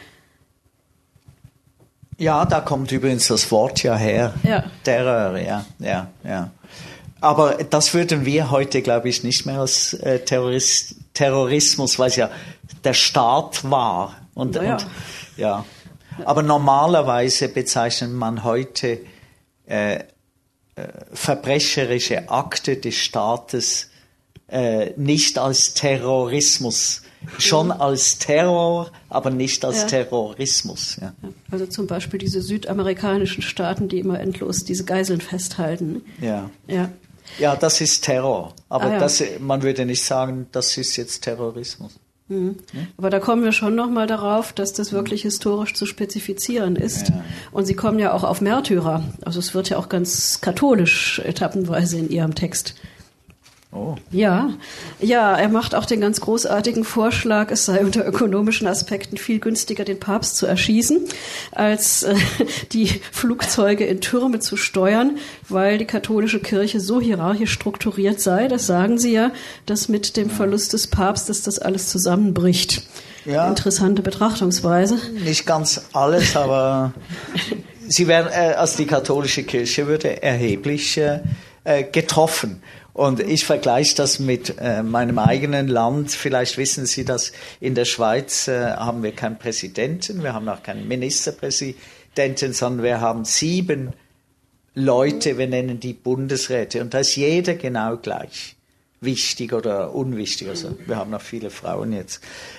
Ja, da kommt übrigens das Wort ja her. Ja. Terror, ja. Aber das würden wir heute, glaube ich, nicht mehr als Terrorismus, weil es ja der Staat war. Und Aber normalerweise bezeichnet man heute verbrecherische Akte des Staates nicht als Terrorismus. Schon als Terror, aber nicht als Terrorismus. Ja. Also zum Beispiel diese südamerikanischen Staaten, die immer endlos diese Geiseln festhalten. Ja. Ja. Ja, das ist Terror. Aber man würde nicht sagen, das ist jetzt Terrorismus. Mhm. Aber da kommen wir schon nochmal darauf, dass das wirklich historisch zu spezifizieren ist. Ja. Und Sie kommen ja auch auf Märtyrer. Also es wird ja auch ganz katholisch etappenweise in Ihrem Text. Oh. Ja, er macht auch den ganz großartigen Vorschlag, es sei unter ökonomischen Aspekten viel günstiger, den Papst zu erschießen, als die Flugzeuge in Türme zu steuern, weil die katholische Kirche so hierarchisch strukturiert sei, das sagen Sie ja, dass mit dem Verlust des Papstes das alles zusammenbricht. Ja. Interessante Betrachtungsweise. Nicht ganz alles, aber sie werden, also die katholische Kirche würde erheblich getroffen. Und ich vergleiche das mit meinem eigenen Land. Vielleicht wissen Sie, dass in der Schweiz haben wir keinen Präsidenten, wir haben auch keinen Ministerpräsidenten, sondern wir haben 7 Leute, wir nennen die Bundesräte. Und da ist jeder genau gleich. Wichtig oder unwichtig. Also wir haben noch viele Frauen jetzt.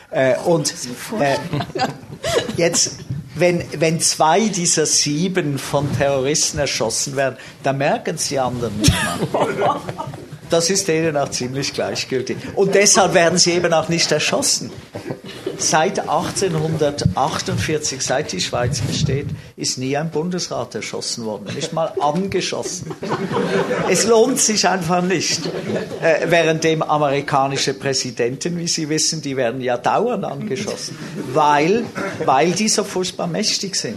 Jetzt, wenn 2 dieser 7 von Terroristen erschossen werden, dann merken es die anderen nicht mal. Das ist denen auch ziemlich gleichgültig. Und deshalb werden sie eben auch nicht erschossen. Seit 1848, seit die Schweiz besteht, ist nie ein Bundesrat erschossen worden. Nicht mal angeschossen. Es lohnt sich einfach nicht. Währenddem amerikanische Präsidenten, wie Sie wissen, die werden ja dauernd angeschossen. Weil die so furchtbar mächtig sind.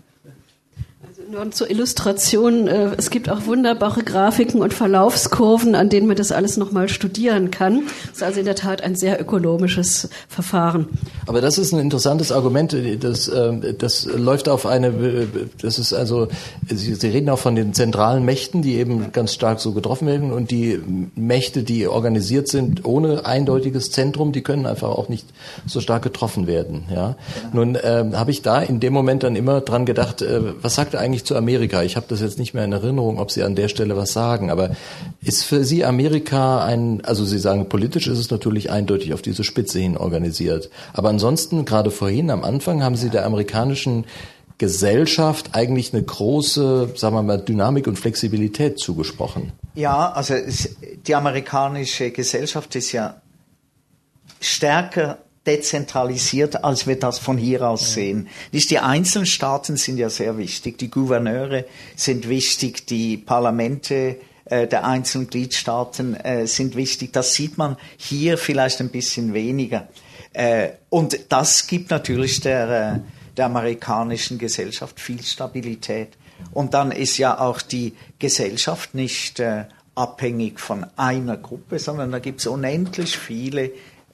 Nur zur Illustration, es gibt auch wunderbare Grafiken und Verlaufskurven, an denen man das alles nochmal studieren kann. Das ist also in der Tat ein sehr ökonomisches Verfahren. Aber das ist ein interessantes Argument, das läuft auf das ist also, Sie reden auch von den zentralen Mächten, die eben ganz stark so getroffen werden, und die Mächte, die organisiert sind ohne eindeutiges Zentrum, die können einfach auch nicht so stark getroffen werden. Ja? Nun habe ich da in dem Moment dann immer dran gedacht, was sagt er eigentlich zu Amerika? Ich habe das jetzt nicht mehr in Erinnerung, ob Sie an der Stelle was sagen, aber ist für Sie Amerika also Sie sagen, politisch ist es natürlich eindeutig auf diese Spitze hin organisiert, aber ansonsten, gerade vorhin am Anfang, haben Sie der amerikanischen Gesellschaft eigentlich eine große, sagen wir mal, Dynamik und Flexibilität zugesprochen. Ja, also die amerikanische Gesellschaft ist ja stärker dezentralisiert, als wir das von hier aus sehen. Die einzelnen Staaten sind ja sehr wichtig, die Gouverneure sind wichtig, die Parlamente der einzelnen Gliedstaaten sind wichtig. Das sieht man hier vielleicht ein bisschen weniger. Und das gibt natürlich der amerikanischen Gesellschaft viel Stabilität. Und dann ist ja auch die Gesellschaft nicht abhängig von einer Gruppe, sondern da gibt es unendlich viele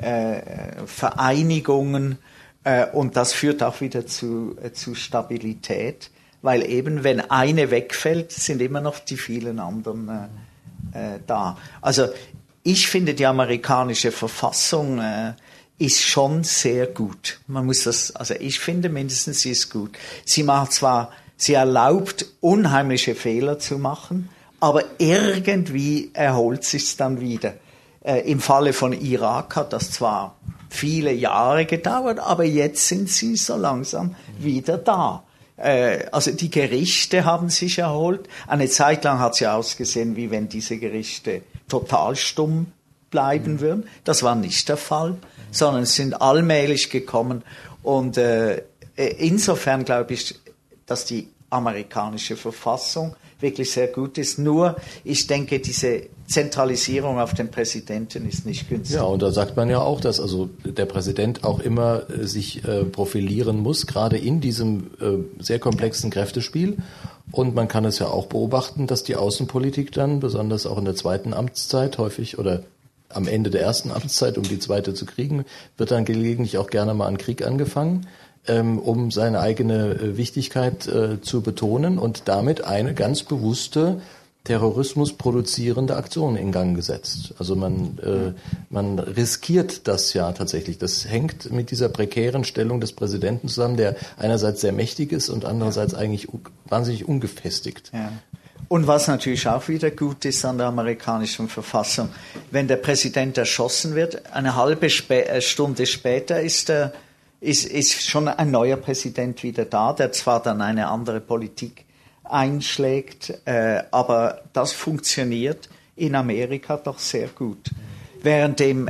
Vereinigungen, und das führt auch wieder zu Stabilität, weil eben, wenn eine wegfällt, sind immer noch die vielen anderen da. Also ich finde, die amerikanische Verfassung ist schon sehr gut. Ich finde mindestens, sie ist gut. Sie erlaubt unheimliche Fehler zu machen, aber irgendwie erholt sich's dann wieder. Im Falle von Irak hat das zwar viele Jahre gedauert, aber jetzt sind sie so langsam wieder da. Also die Gerichte haben sich erholt. Eine Zeit lang hat es ja ausgesehen, wie wenn diese Gerichte total stumm bleiben würden. Das war nicht der Fall, sondern es sind allmählich gekommen. Und insofern glaube ich, dass die amerikanische Verfassung wirklich sehr gut ist. Nur, ich denke, diese Zentralisierung auf den Präsidenten ist nicht günstig. Ja, und da sagt man ja auch, dass also der Präsident auch immer sich profilieren muss, gerade in diesem sehr komplexen Kräftespiel. Und man kann es ja auch beobachten, dass die Außenpolitik dann, besonders auch in der zweiten Amtszeit häufig oder am Ende der ersten Amtszeit, um die zweite zu kriegen, wird dann gelegentlich auch gerne mal ein Krieg angefangen, um seine eigene Wichtigkeit zu betonen und damit eine ganz bewusste Terrorismus produzierende Aktion in Gang gesetzt. Also man riskiert das ja tatsächlich. Das hängt mit dieser prekären Stellung des Präsidenten zusammen, der einerseits sehr mächtig ist und andererseits eigentlich wahnsinnig ungefestigt. Ja. Und was natürlich auch wieder gut ist an der amerikanischen Verfassung, wenn der Präsident erschossen wird, eine halbe Stunde später ist schon ein neuer Präsident wieder da, der zwar dann eine andere Politik einschlägt, aber das funktioniert in Amerika doch sehr gut. Währenddem,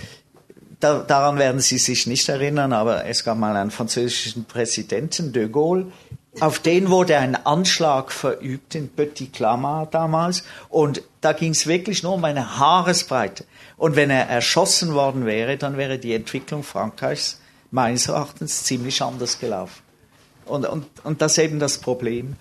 daran werden Sie sich nicht erinnern, aber es gab mal einen französischen Präsidenten, de Gaulle, auf den wurde ein Anschlag verübt in Petit Clamart damals und da ging es wirklich nur um eine Haaresbreite. Und wenn er erschossen worden wäre, dann wäre die Entwicklung Frankreichs meines Erachtens ziemlich anders gelaufen. Und das ist eben das Problem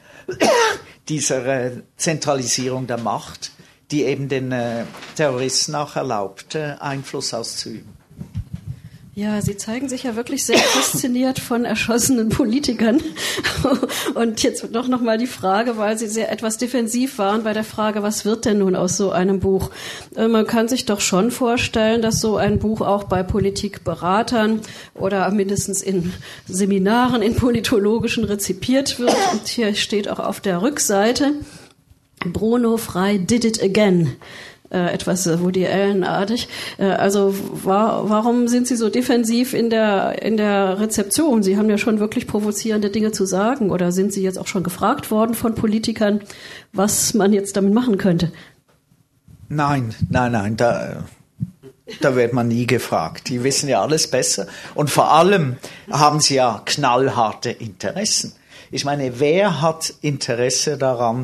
dieser Zentralisierung der Macht, die eben den Terroristen auch erlaubt, Einfluss auszuüben. Ja, Sie zeigen sich ja wirklich sehr fasziniert von erschossenen Politikern. Und jetzt noch mal die Frage, weil Sie sehr etwas defensiv waren bei der Frage, was wird denn nun aus so einem Buch? Man kann sich doch schon vorstellen, dass so ein Buch auch bei Politikberatern oder mindestens in Seminaren, in politologischen rezipiert wird. Und hier steht auch auf der Rückseite, Bruno Frey did it again. Etwas Woody Allen-artig. Also warum sind Sie so defensiv in der Rezeption? Sie haben ja schon wirklich provozierende Dinge zu sagen. Oder sind Sie jetzt auch schon gefragt worden von Politikern, was man jetzt damit machen könnte? Nein, da wird man nie gefragt. Die wissen ja alles besser. Und vor allem haben sie ja knallharte Interessen. Ich meine, wer hat Interesse daran,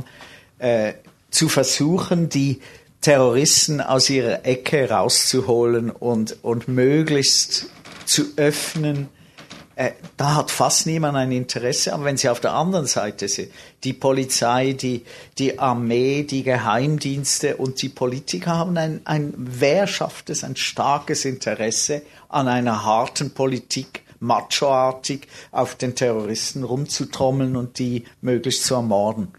zu versuchen, die Terroristen aus ihrer Ecke rauszuholen und möglichst zu öffnen? Da hat fast niemand ein Interesse. Aber wenn Sie auf der anderen Seite sind, die Polizei, die Armee, die Geheimdienste und die Politiker haben ein wehrhaftes, ein starkes Interesse an einer harten Politik, machoartig auf den Terroristen rumzutrommeln und die möglichst zu ermorden.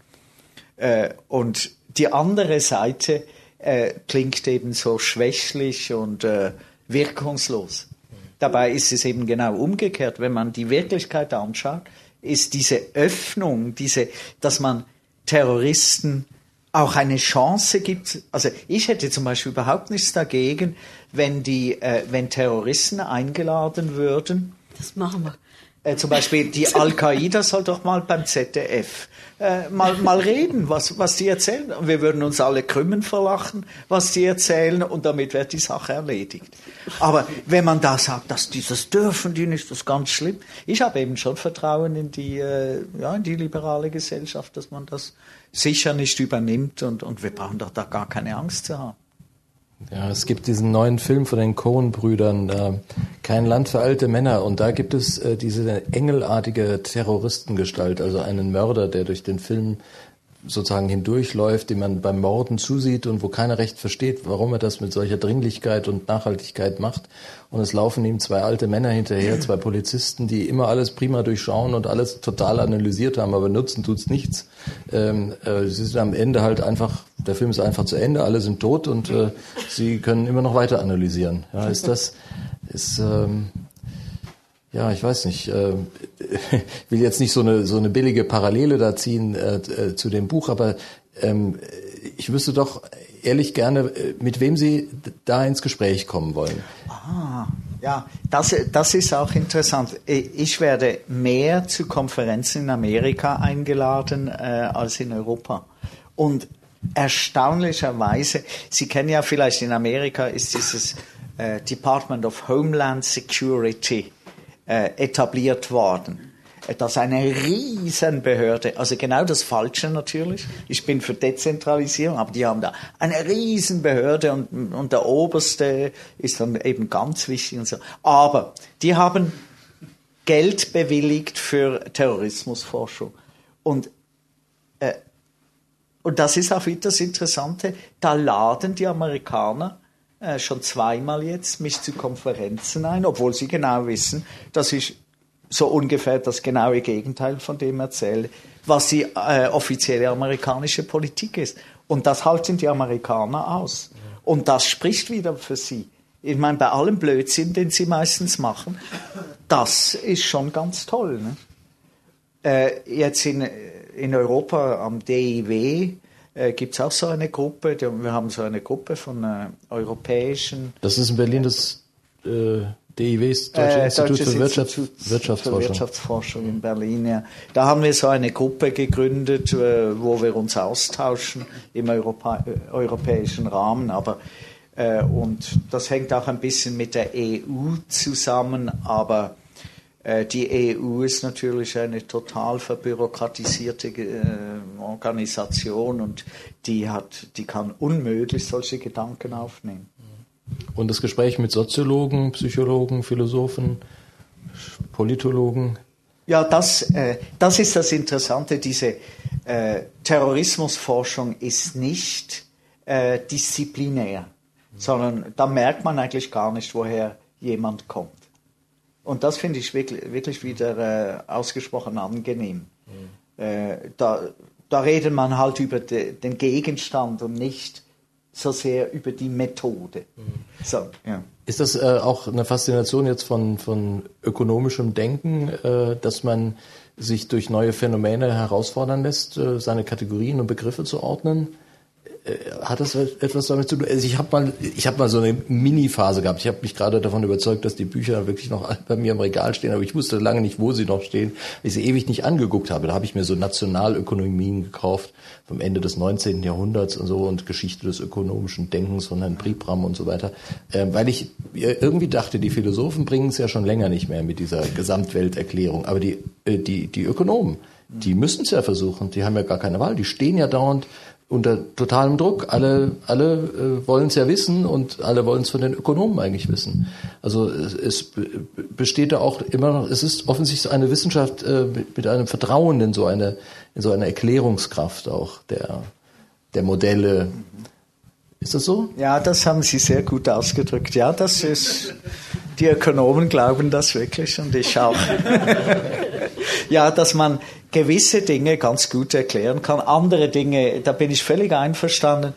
Und die andere Seite klingt eben so schwächlich und wirkungslos. Dabei ist es eben genau umgekehrt. Wenn man die Wirklichkeit anschaut, ist diese Öffnung, dass man Terroristen auch eine Chance gibt. Also ich hätte zum Beispiel überhaupt nichts dagegen, wenn Terroristen eingeladen würden. Das machen wir. Zum Beispiel die Al-Qaida soll doch mal beim ZDF mal reden, was die erzählen. Wir würden uns alle krümmen verlachen, was die erzählen, und damit wird die Sache erledigt. Aber wenn man da sagt, das dürfen die nicht, das ist ganz schlimm. Ich habe eben schon Vertrauen in die liberale Gesellschaft, dass man das sicher nicht übernimmt, und wir brauchen doch da gar keine Angst zu haben. Ja, es gibt diesen neuen Film von den Coen-Brüdern, Kein Land für alte Männer, und da gibt es diese engelartige Terroristengestalt, also einen Mörder, der durch den Film sozusagen hindurchläuft, dem man beim Morden zusieht und wo keiner recht versteht, warum er das mit solcher Dringlichkeit und Nachhaltigkeit macht. Und es laufen ihm zwei alte Männer hinterher, zwei Polizisten, die immer alles prima durchschauen und alles total analysiert haben, aber nutzen tut's nichts. Sie sind am Ende halt einfach, der Film ist einfach zu Ende, alle sind tot und sie können immer noch weiter analysieren. Ja, ja, ich weiß nicht, will jetzt nicht so eine billige Parallele da ziehen zu dem Buch, aber ich wüsste doch ehrlich gerne, mit wem Sie da ins Gespräch kommen wollen. Ja, das ist auch interessant. Ich werde mehr zu Konferenzen in Amerika eingeladen als in Europa. Und erstaunlicherweise, Sie kennen ja vielleicht, in Amerika ist dieses Department of Homeland Security etabliert worden. Das ist eine Riesenbehörde, also genau das Falsche natürlich. Ich bin für Dezentralisierung, aber die haben da eine Riesenbehörde und der Oberste ist dann eben ganz wichtig und so. Aber die haben Geld bewilligt für Terrorismusforschung. Und das ist auch wieder das Interessante, da laden die Amerikaner schon zweimal jetzt mich zu Konferenzen ein, obwohl sie genau wissen, dass ich so ungefähr das genaue Gegenteil von dem erzähle, was die offizielle amerikanische Politik ist. Und das halten die Amerikaner aus. Und das spricht wieder für sie. Ich meine, bei allem Blödsinn, den sie meistens machen, das ist schon ganz toll. Ne? Jetzt in Europa am DIW gibt es auch so eine Gruppe. Wir haben so eine Gruppe von europäischen... Das ist in Berlin das DIW, Deutsche Institut für Wirtschaftsforschung in Berlin. Ja. Da haben wir so eine Gruppe gegründet, wo wir uns austauschen im europäischen Rahmen. Und das hängt auch ein bisschen mit der EU zusammen, aber die EU ist natürlich eine total verbürokratisierte Organisation und die kann unmöglich solche Gedanken aufnehmen. Und das Gespräch mit Soziologen, Psychologen, Philosophen, Politologen? Ja, das ist das Interessante. Diese Terrorismusforschung ist nicht disziplinär, sondern da merkt man eigentlich gar nicht, woher jemand kommt. Und das finde ich wirklich wieder ausgesprochen angenehm. Da redet man halt über den Gegenstand und nicht so sehr über die Methode. So, ja. Ist das auch eine Faszination jetzt von ökonomischem Denken, dass man sich durch neue Phänomene herausfordern lässt, seine Kategorien und Begriffe zu ordnen? Hat das etwas damit zu tun? Also ich hab mal so eine Mini-Phase gehabt. Ich habe mich gerade davon überzeugt, dass die Bücher wirklich noch bei mir im Regal stehen, aber ich wusste lange nicht, wo sie noch stehen, weil ich sie ewig nicht angeguckt habe. Da habe ich mir so Nationalökonomien gekauft vom Ende des 19. Jahrhunderts und so und Geschichte des ökonomischen Denkens von Herrn Pribram und so weiter, weil ich irgendwie dachte, die Philosophen bringen es ja schon länger nicht mehr mit dieser Gesamtwelterklärung, aber die Ökonomen, die müssen es ja versuchen, die haben ja gar keine Wahl, die stehen ja dauernd unter totalem Druck. Alle wollen es ja wissen und alle wollen es von den Ökonomen eigentlich wissen. Also es besteht da auch immer noch, es ist offensichtlich eine Wissenschaft mit einem Vertrauen in so eine Erklärungskraft auch der Modelle. Ist das so? Ja, das haben Sie sehr gut ausgedrückt. Ja, das ist, die Ökonomen glauben das wirklich und ich auch. Ja, dass man gewisse Dinge ganz gut erklären kann. Andere Dinge, da bin ich völlig einverstanden.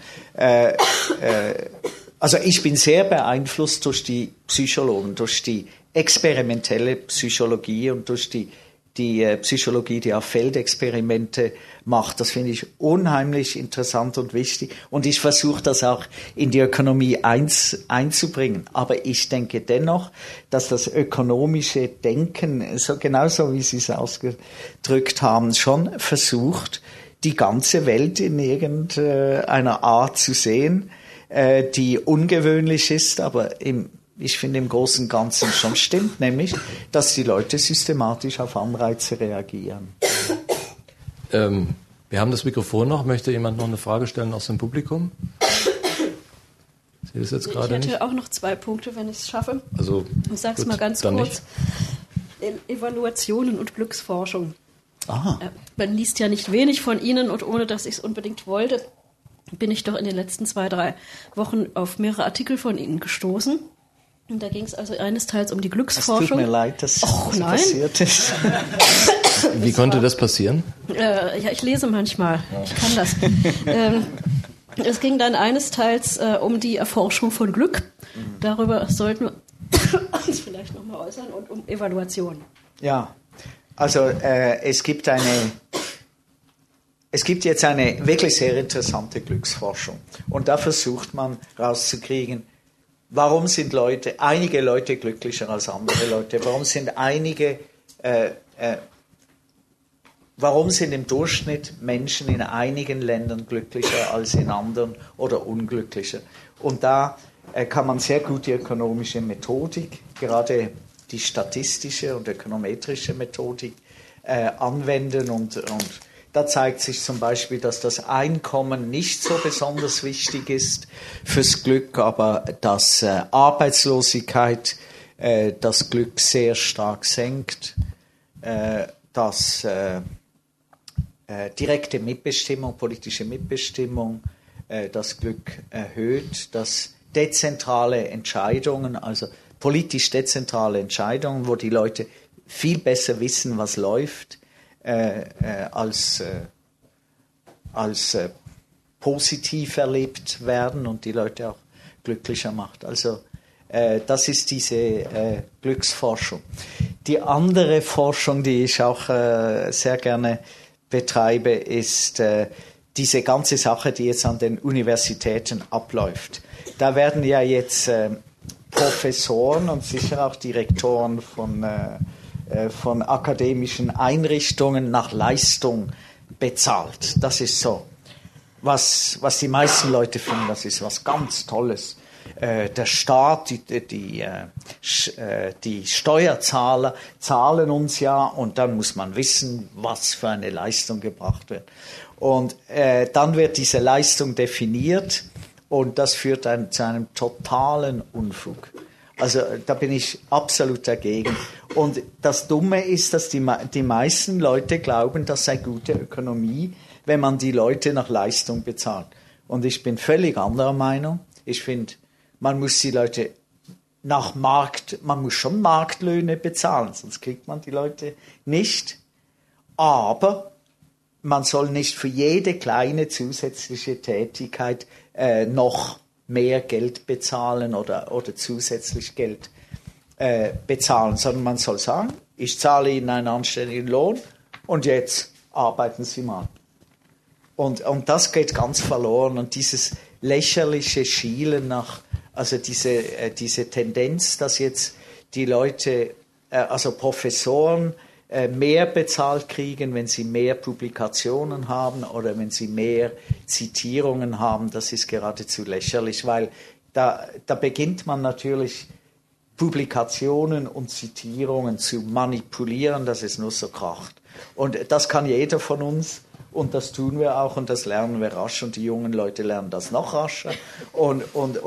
Also ich bin sehr beeinflusst durch die Psychologen, durch die experimentelle Psychologie und durch die Psychologie, die auch Feldexperimente macht. Das finde ich unheimlich interessant und wichtig. Und ich versuche das auch in die Ökonomie einzubringen. Aber ich denke dennoch, dass das ökonomische Denken, so genauso wie Sie es ausgedrückt haben, schon versucht, die ganze Welt in irgendeiner Art zu sehen, die ungewöhnlich ist, aber ich finde im Großen und Ganzen schon stimmt, nämlich, dass die Leute systematisch auf Anreize reagieren. Wir haben das Mikrofon noch. Möchte jemand noch eine Frage stellen aus dem Publikum? Ich sehe das jetzt gerade nicht. Ich hätte auch noch 2 Punkte, wenn ich es schaffe. Also, ich sage es mal ganz kurz. Evaluationen und Glücksforschung. Aha. Man liest ja nicht wenig von Ihnen und ohne, dass ich es unbedingt wollte, bin ich doch in den letzten 2-3 Wochen auf mehrere Artikel von Ihnen gestoßen. Und da ging es also einesteils um die Glücksforschung. Es tut mir leid, dass das passiert ist. Wie konnte das passieren? Ja, ich lese manchmal. Ja. Ich kann das. Es ging dann einesteils um die Erforschung von Glück. Darüber sollten wir uns vielleicht nochmal äußern und um Evaluation. Ja, also es gibt jetzt eine wirklich sehr interessante Glücksforschung. Und da versucht man rauszukriegen, warum sind einige Leute glücklicher als andere Leute? Warum sind im Durchschnitt Menschen in einigen Ländern glücklicher als in anderen oder unglücklicher? Und da kann man sehr gut die ökonomische Methodik, gerade die statistische und ökonometrische Methodik anwenden und da zeigt sich zum Beispiel, dass das Einkommen nicht so besonders wichtig ist fürs Glück, aber dass Arbeitslosigkeit das Glück sehr stark senkt, dass direkte Mitbestimmung, politische Mitbestimmung das Glück erhöht, dass dezentrale Entscheidungen, also politisch dezentrale Entscheidungen, wo die Leute viel besser wissen, was läuft, als positiv erlebt werden und die Leute auch glücklicher macht. Also das ist diese Glücksforschung. Die andere Forschung, die ich auch sehr gerne betreibe, ist diese ganze Sache, die jetzt an den Universitäten abläuft. Da werden ja jetzt Professoren und sicher auch Direktoren von akademischen Einrichtungen nach Leistung bezahlt. Das ist so, was die meisten Leute finden, das ist was ganz Tolles. Der Staat, die Steuerzahler zahlen uns ja und dann muss man wissen, was für eine Leistung gebracht wird. Und dann wird diese Leistung definiert und das führt dann zu einem totalen Unfug. Also da bin ich absolut dagegen. Und das Dumme ist, dass die meisten Leute glauben, das sei gute Ökonomie, wenn man die Leute nach Leistung bezahlt. Und ich bin völlig anderer Meinung. Ich finde, man muss die Leute man muss schon Marktlöhne bezahlen, sonst kriegt man die Leute nicht. Aber man soll nicht für jede kleine zusätzliche Tätigkeit noch mehr Geld bezahlen oder zusätzlich Geld bezahlen, sondern man soll sagen, ich zahle Ihnen einen anständigen Lohn und jetzt arbeiten Sie mal. Und das geht ganz verloren und dieses lächerliche Schielen nach, also diese Tendenz, dass jetzt die Leute, also Professoren, mehr bezahlt kriegen, wenn sie mehr Publikationen haben oder wenn sie mehr Zitierungen haben, das ist geradezu lächerlich, weil da beginnt man natürlich Publikationen und Zitierungen zu manipulieren, dass es nur so kracht. Und das kann jeder von uns und das tun wir auch und das lernen wir rasch und die jungen Leute lernen das noch rascher und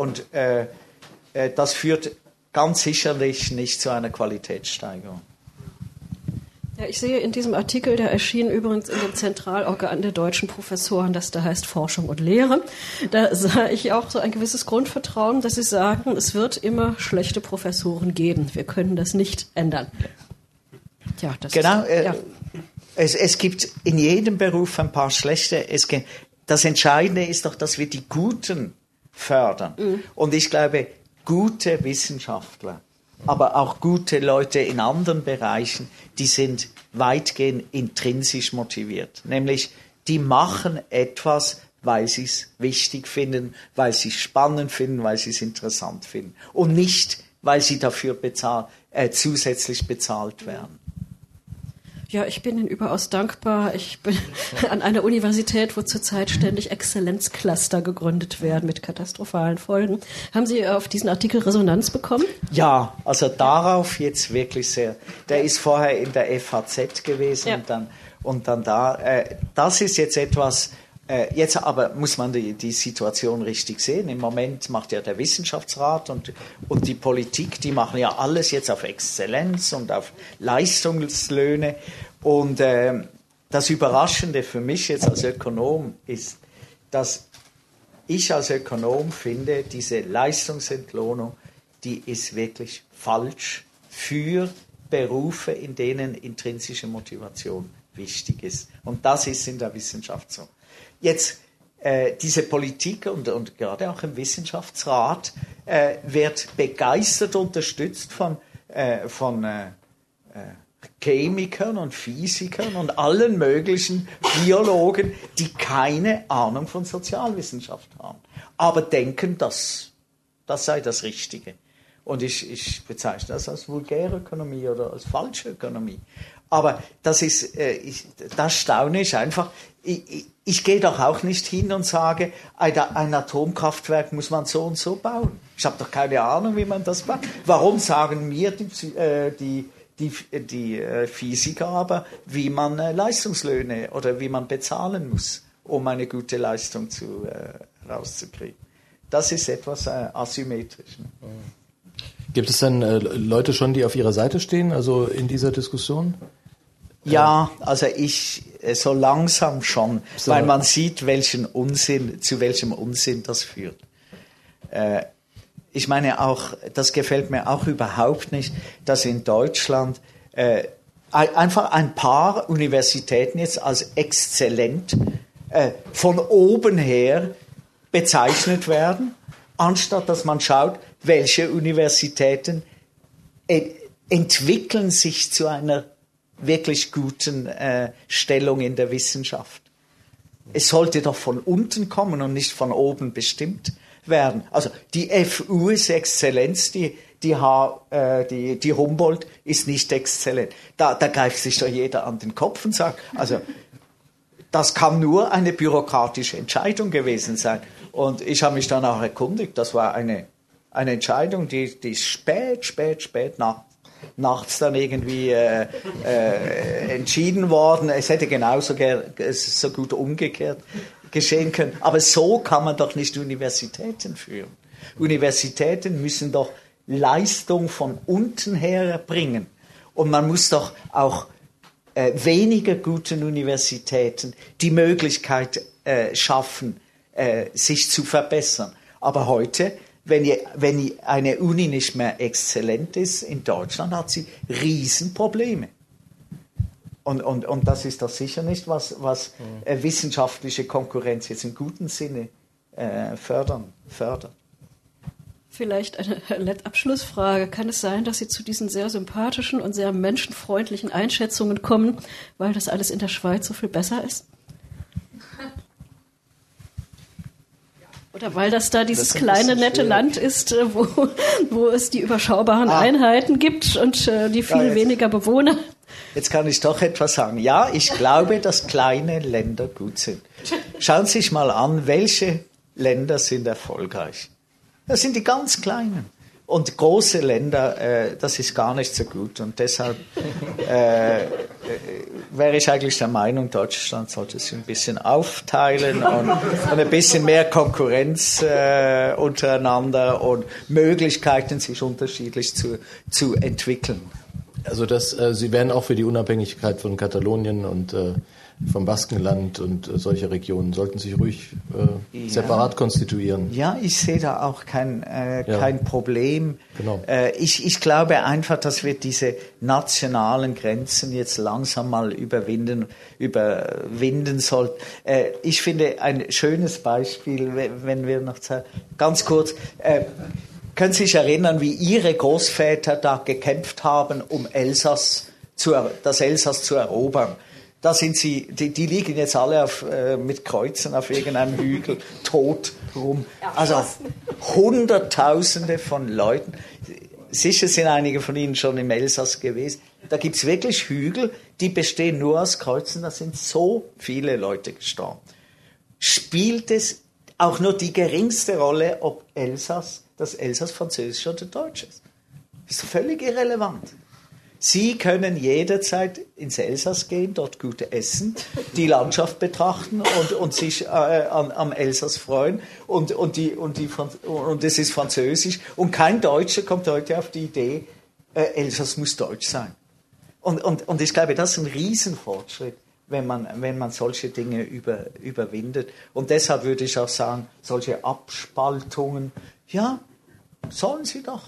das führt ganz sicherlich nicht zu einer Qualitätssteigerung. Ja, ich sehe in diesem Artikel, der erschien übrigens in dem Zentralorgan der deutschen Professoren, das da heißt Forschung und Lehre, da sah ich auch so ein gewisses Grundvertrauen, dass sie sagen, es wird immer schlechte Professoren geben. Wir können das nicht ändern. Ja, das genau. Ist, ja. Es gibt in jedem Beruf ein paar schlechte. Das Entscheidende ist doch, dass wir die Guten fördern. Mhm. Und ich glaube, gute Wissenschaftler, aber auch gute Leute in anderen Bereichen, die sind weitgehend intrinsisch motiviert. Nämlich, die machen etwas, weil sie es wichtig finden, weil sie es spannend finden, weil sie es interessant finden. Und nicht, weil sie dafür zusätzlich bezahlt werden. Ja, ich bin Ihnen überaus dankbar. Ich bin an einer Universität, wo zurzeit ständig Exzellenzcluster gegründet werden mit katastrophalen Folgen. Haben Sie auf diesen Artikel Resonanz bekommen? Ja, also darauf jetzt wirklich sehr. Der ist vorher in der FAZ gewesen und dann da. Das ist jetzt etwas. Jetzt aber muss man die Situation richtig sehen. Im Moment macht ja der Wissenschaftsrat und die Politik, die machen ja alles jetzt auf Exzellenz und auf Leistungslöhne. Und das Überraschende für mich jetzt als Ökonom ist, dass ich als Ökonom finde, diese Leistungsentlohnung, die ist wirklich falsch für Berufe, in denen intrinsische Motivation wichtig ist. Und das ist in der Wissenschaft so. Jetzt, diese Politik und gerade auch im Wissenschaftsrat wird begeistert unterstützt von Chemikern und Physikern und allen möglichen Biologen, die keine Ahnung von Sozialwissenschaft haben, aber denken, das sei das Richtige. Und ich bezeichne das als vulgäre Ökonomie oder als falsche Ökonomie. Aber das staune ich einfach. Ich gehe doch auch nicht hin und sage, ein Atomkraftwerk muss man so und so bauen. Ich habe doch keine Ahnung, wie man das baut. Warum sagen mir die Physiker aber, wie man Leistungslöhne oder wie man bezahlen muss, um eine gute Leistung rauszukriegen? Das ist etwas asymmetrisch. Ne? Gibt es denn Leute schon, die auf Ihrer Seite stehen, also in dieser Diskussion? Ja, also so langsam schon, so. Weil man sieht, zu welchem Unsinn das führt. Ich meine auch, das gefällt mir auch überhaupt nicht, dass in Deutschland einfach ein paar Universitäten jetzt als exzellent von oben her bezeichnet werden, anstatt dass man schaut, welche Universitäten entwickeln sich zu einer wirklich guten Stellung in der Wissenschaft. Es sollte doch von unten kommen und nicht von oben bestimmt werden. Also die FU ist Exzellenz, die Humboldt ist nicht exzellent. Da greift sich doch jeder an den Kopf und sagt, also das kann nur eine bürokratische Entscheidung gewesen sein. Und ich habe mich dann auch erkundigt, das war eine Entscheidung, die ist spät nachts dann irgendwie entschieden worden. Es hätte genauso so gut umgekehrt geschehen können. Aber so kann man doch nicht Universitäten führen. Universitäten müssen doch Leistung von unten her erbringen. Und man muss doch auch weniger guten Universitäten die Möglichkeit schaffen, sich zu verbessern. Aber heute, wenn eine Uni nicht mehr exzellent ist in Deutschland, hat sie Riesenprobleme. Und das ist doch sicher nicht, was wissenschaftliche Konkurrenz jetzt im guten Sinne fördert. Vielleicht eine Abschlussfrage. Kann es sein, dass Sie zu diesen sehr sympathischen und sehr menschenfreundlichen Einschätzungen kommen, weil das alles in der Schweiz so viel besser ist? Oder weil das da dieses kleine, nette Land ist, wo es die überschaubaren Einheiten gibt und die viel weniger Bewohner? Jetzt kann ich doch etwas sagen. Ja, ich glaube, dass kleine Länder gut sind. Schauen Sie sich mal an, welche Länder sind erfolgreich. Das sind die ganz Kleinen. Und große Länder, das ist gar nicht so gut. Und deshalb wäre ich eigentlich der Meinung, Deutschland sollte sich ein bisschen aufteilen und ein bisschen mehr Konkurrenz untereinander und Möglichkeiten, sich unterschiedlich zu entwickeln. Also Sie wären auch für die Unabhängigkeit von Katalonien und vom Baskenland und solche Regionen sollten sich ruhig separat konstituieren. Ja, ich sehe da auch kein Problem. Genau. Ich glaube einfach, dass wir diese nationalen Grenzen jetzt langsam mal überwinden sollten. Ich finde ein schönes Beispiel, wenn wir noch ganz kurz... können Sie sich erinnern, wie Ihre Großväter da gekämpft haben, um das Elsass zu erobern? Da sind sie, die liegen jetzt alle mit Kreuzen auf irgendeinem Hügel tot rum. Also Hunderttausende von Leuten. Sicher sind einige von Ihnen schon im Elsass gewesen. Da gibt's wirklich Hügel, die bestehen nur aus Kreuzen. Da sind so viele Leute gestorben. Spielt es auch nur die geringste Rolle, ob das Elsass französisch oder deutsch ist? Das ist völlig irrelevant. Sie können jederzeit ins Elsass gehen, dort gut essen, die Landschaft betrachten und sich am Elsass freuen. Und es ist französisch. Und kein Deutscher kommt heute auf die Idee, Elsass muss deutsch sein. Und ich glaube, das ist ein Riesenfortschritt, wenn man solche Dinge überwindet. Und deshalb würde ich auch sagen, solche Abspaltungen, ja, sollen sie doch.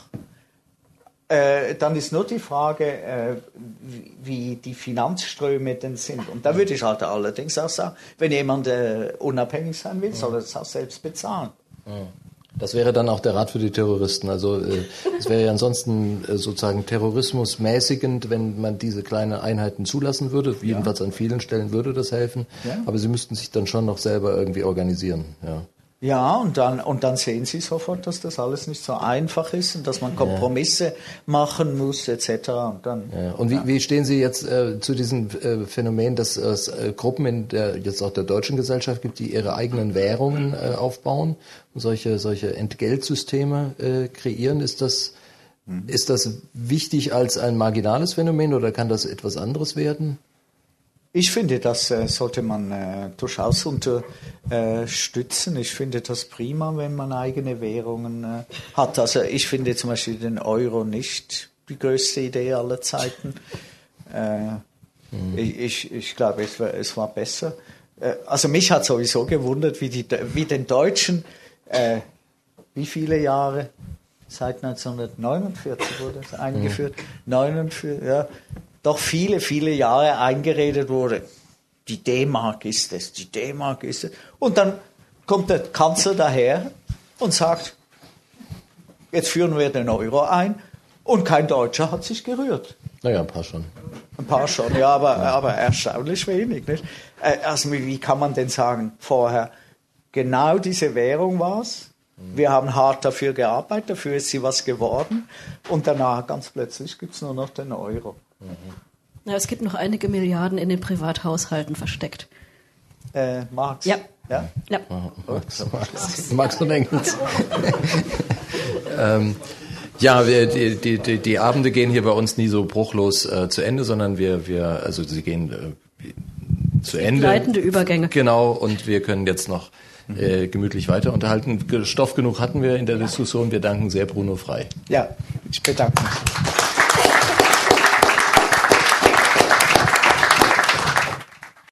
Dann ist nur die Frage, wie die Finanzströme denn sind. Und da würde ich halt allerdings auch sagen, wenn jemand unabhängig sein will, soll er das auch selbst bezahlen. Das wäre dann auch der Rat für die Terroristen. Also es wäre ja ansonsten sozusagen terrorismusmäßigend, wenn man diese kleinen Einheiten zulassen würde. Jedenfalls an vielen Stellen würde das helfen. Ja. Aber sie müssten sich dann schon noch selber irgendwie organisieren. Ja. Ja, und dann sehen Sie sofort, dass das alles nicht so einfach ist und dass man Kompromisse machen muss, etc. Und wie stehen Sie jetzt zu diesem Phänomen, dass es Gruppen in jetzt auch der deutschen Gesellschaft gibt, die ihre eigenen Währungen aufbauen und solche Entgeltsysteme kreieren? Ist das wichtig als ein marginales Phänomen oder kann das etwas anderes werden? Ich finde, das sollte man durchaus unterstützen. Ich finde das prima, wenn man eigene Währungen hat. Also ich finde zum Beispiel den Euro nicht die größte Idee aller Zeiten. Ich glaube, es war besser. Also mich hat sowieso gewundert, wie den Deutschen, wie viele Jahre? Seit 1949 wurde es eingeführt. 49, ja. Doch viele, viele Jahre eingeredet wurde, die D-Mark ist es, die D-Mark ist es. Und dann kommt der Kanzler daher und sagt, jetzt führen wir den Euro ein und kein Deutscher hat sich gerührt. Naja, ein paar schon. Ein paar schon, ja, aber erstaunlich wenig. Nicht? Also wie kann man denn sagen, vorher, genau diese Währung war's, wir haben hart dafür gearbeitet, dafür ist sie was geworden und danach ganz plötzlich gibt's nur noch den Euro. Ja, es gibt noch einige Milliarden in den Privathaushalten versteckt. Marx? Ja. Ja? Ja. Marx und Engels. Ja, die Abende gehen hier bei uns nie so bruchlos zu Ende, sondern also sie gehen zu Ende. Leitende Übergänge. Genau, und wir können jetzt noch gemütlich weiter unterhalten. Stoff genug hatten wir in der Diskussion. Wir danken sehr Bruno Frey. Ja, ich bedanke mich.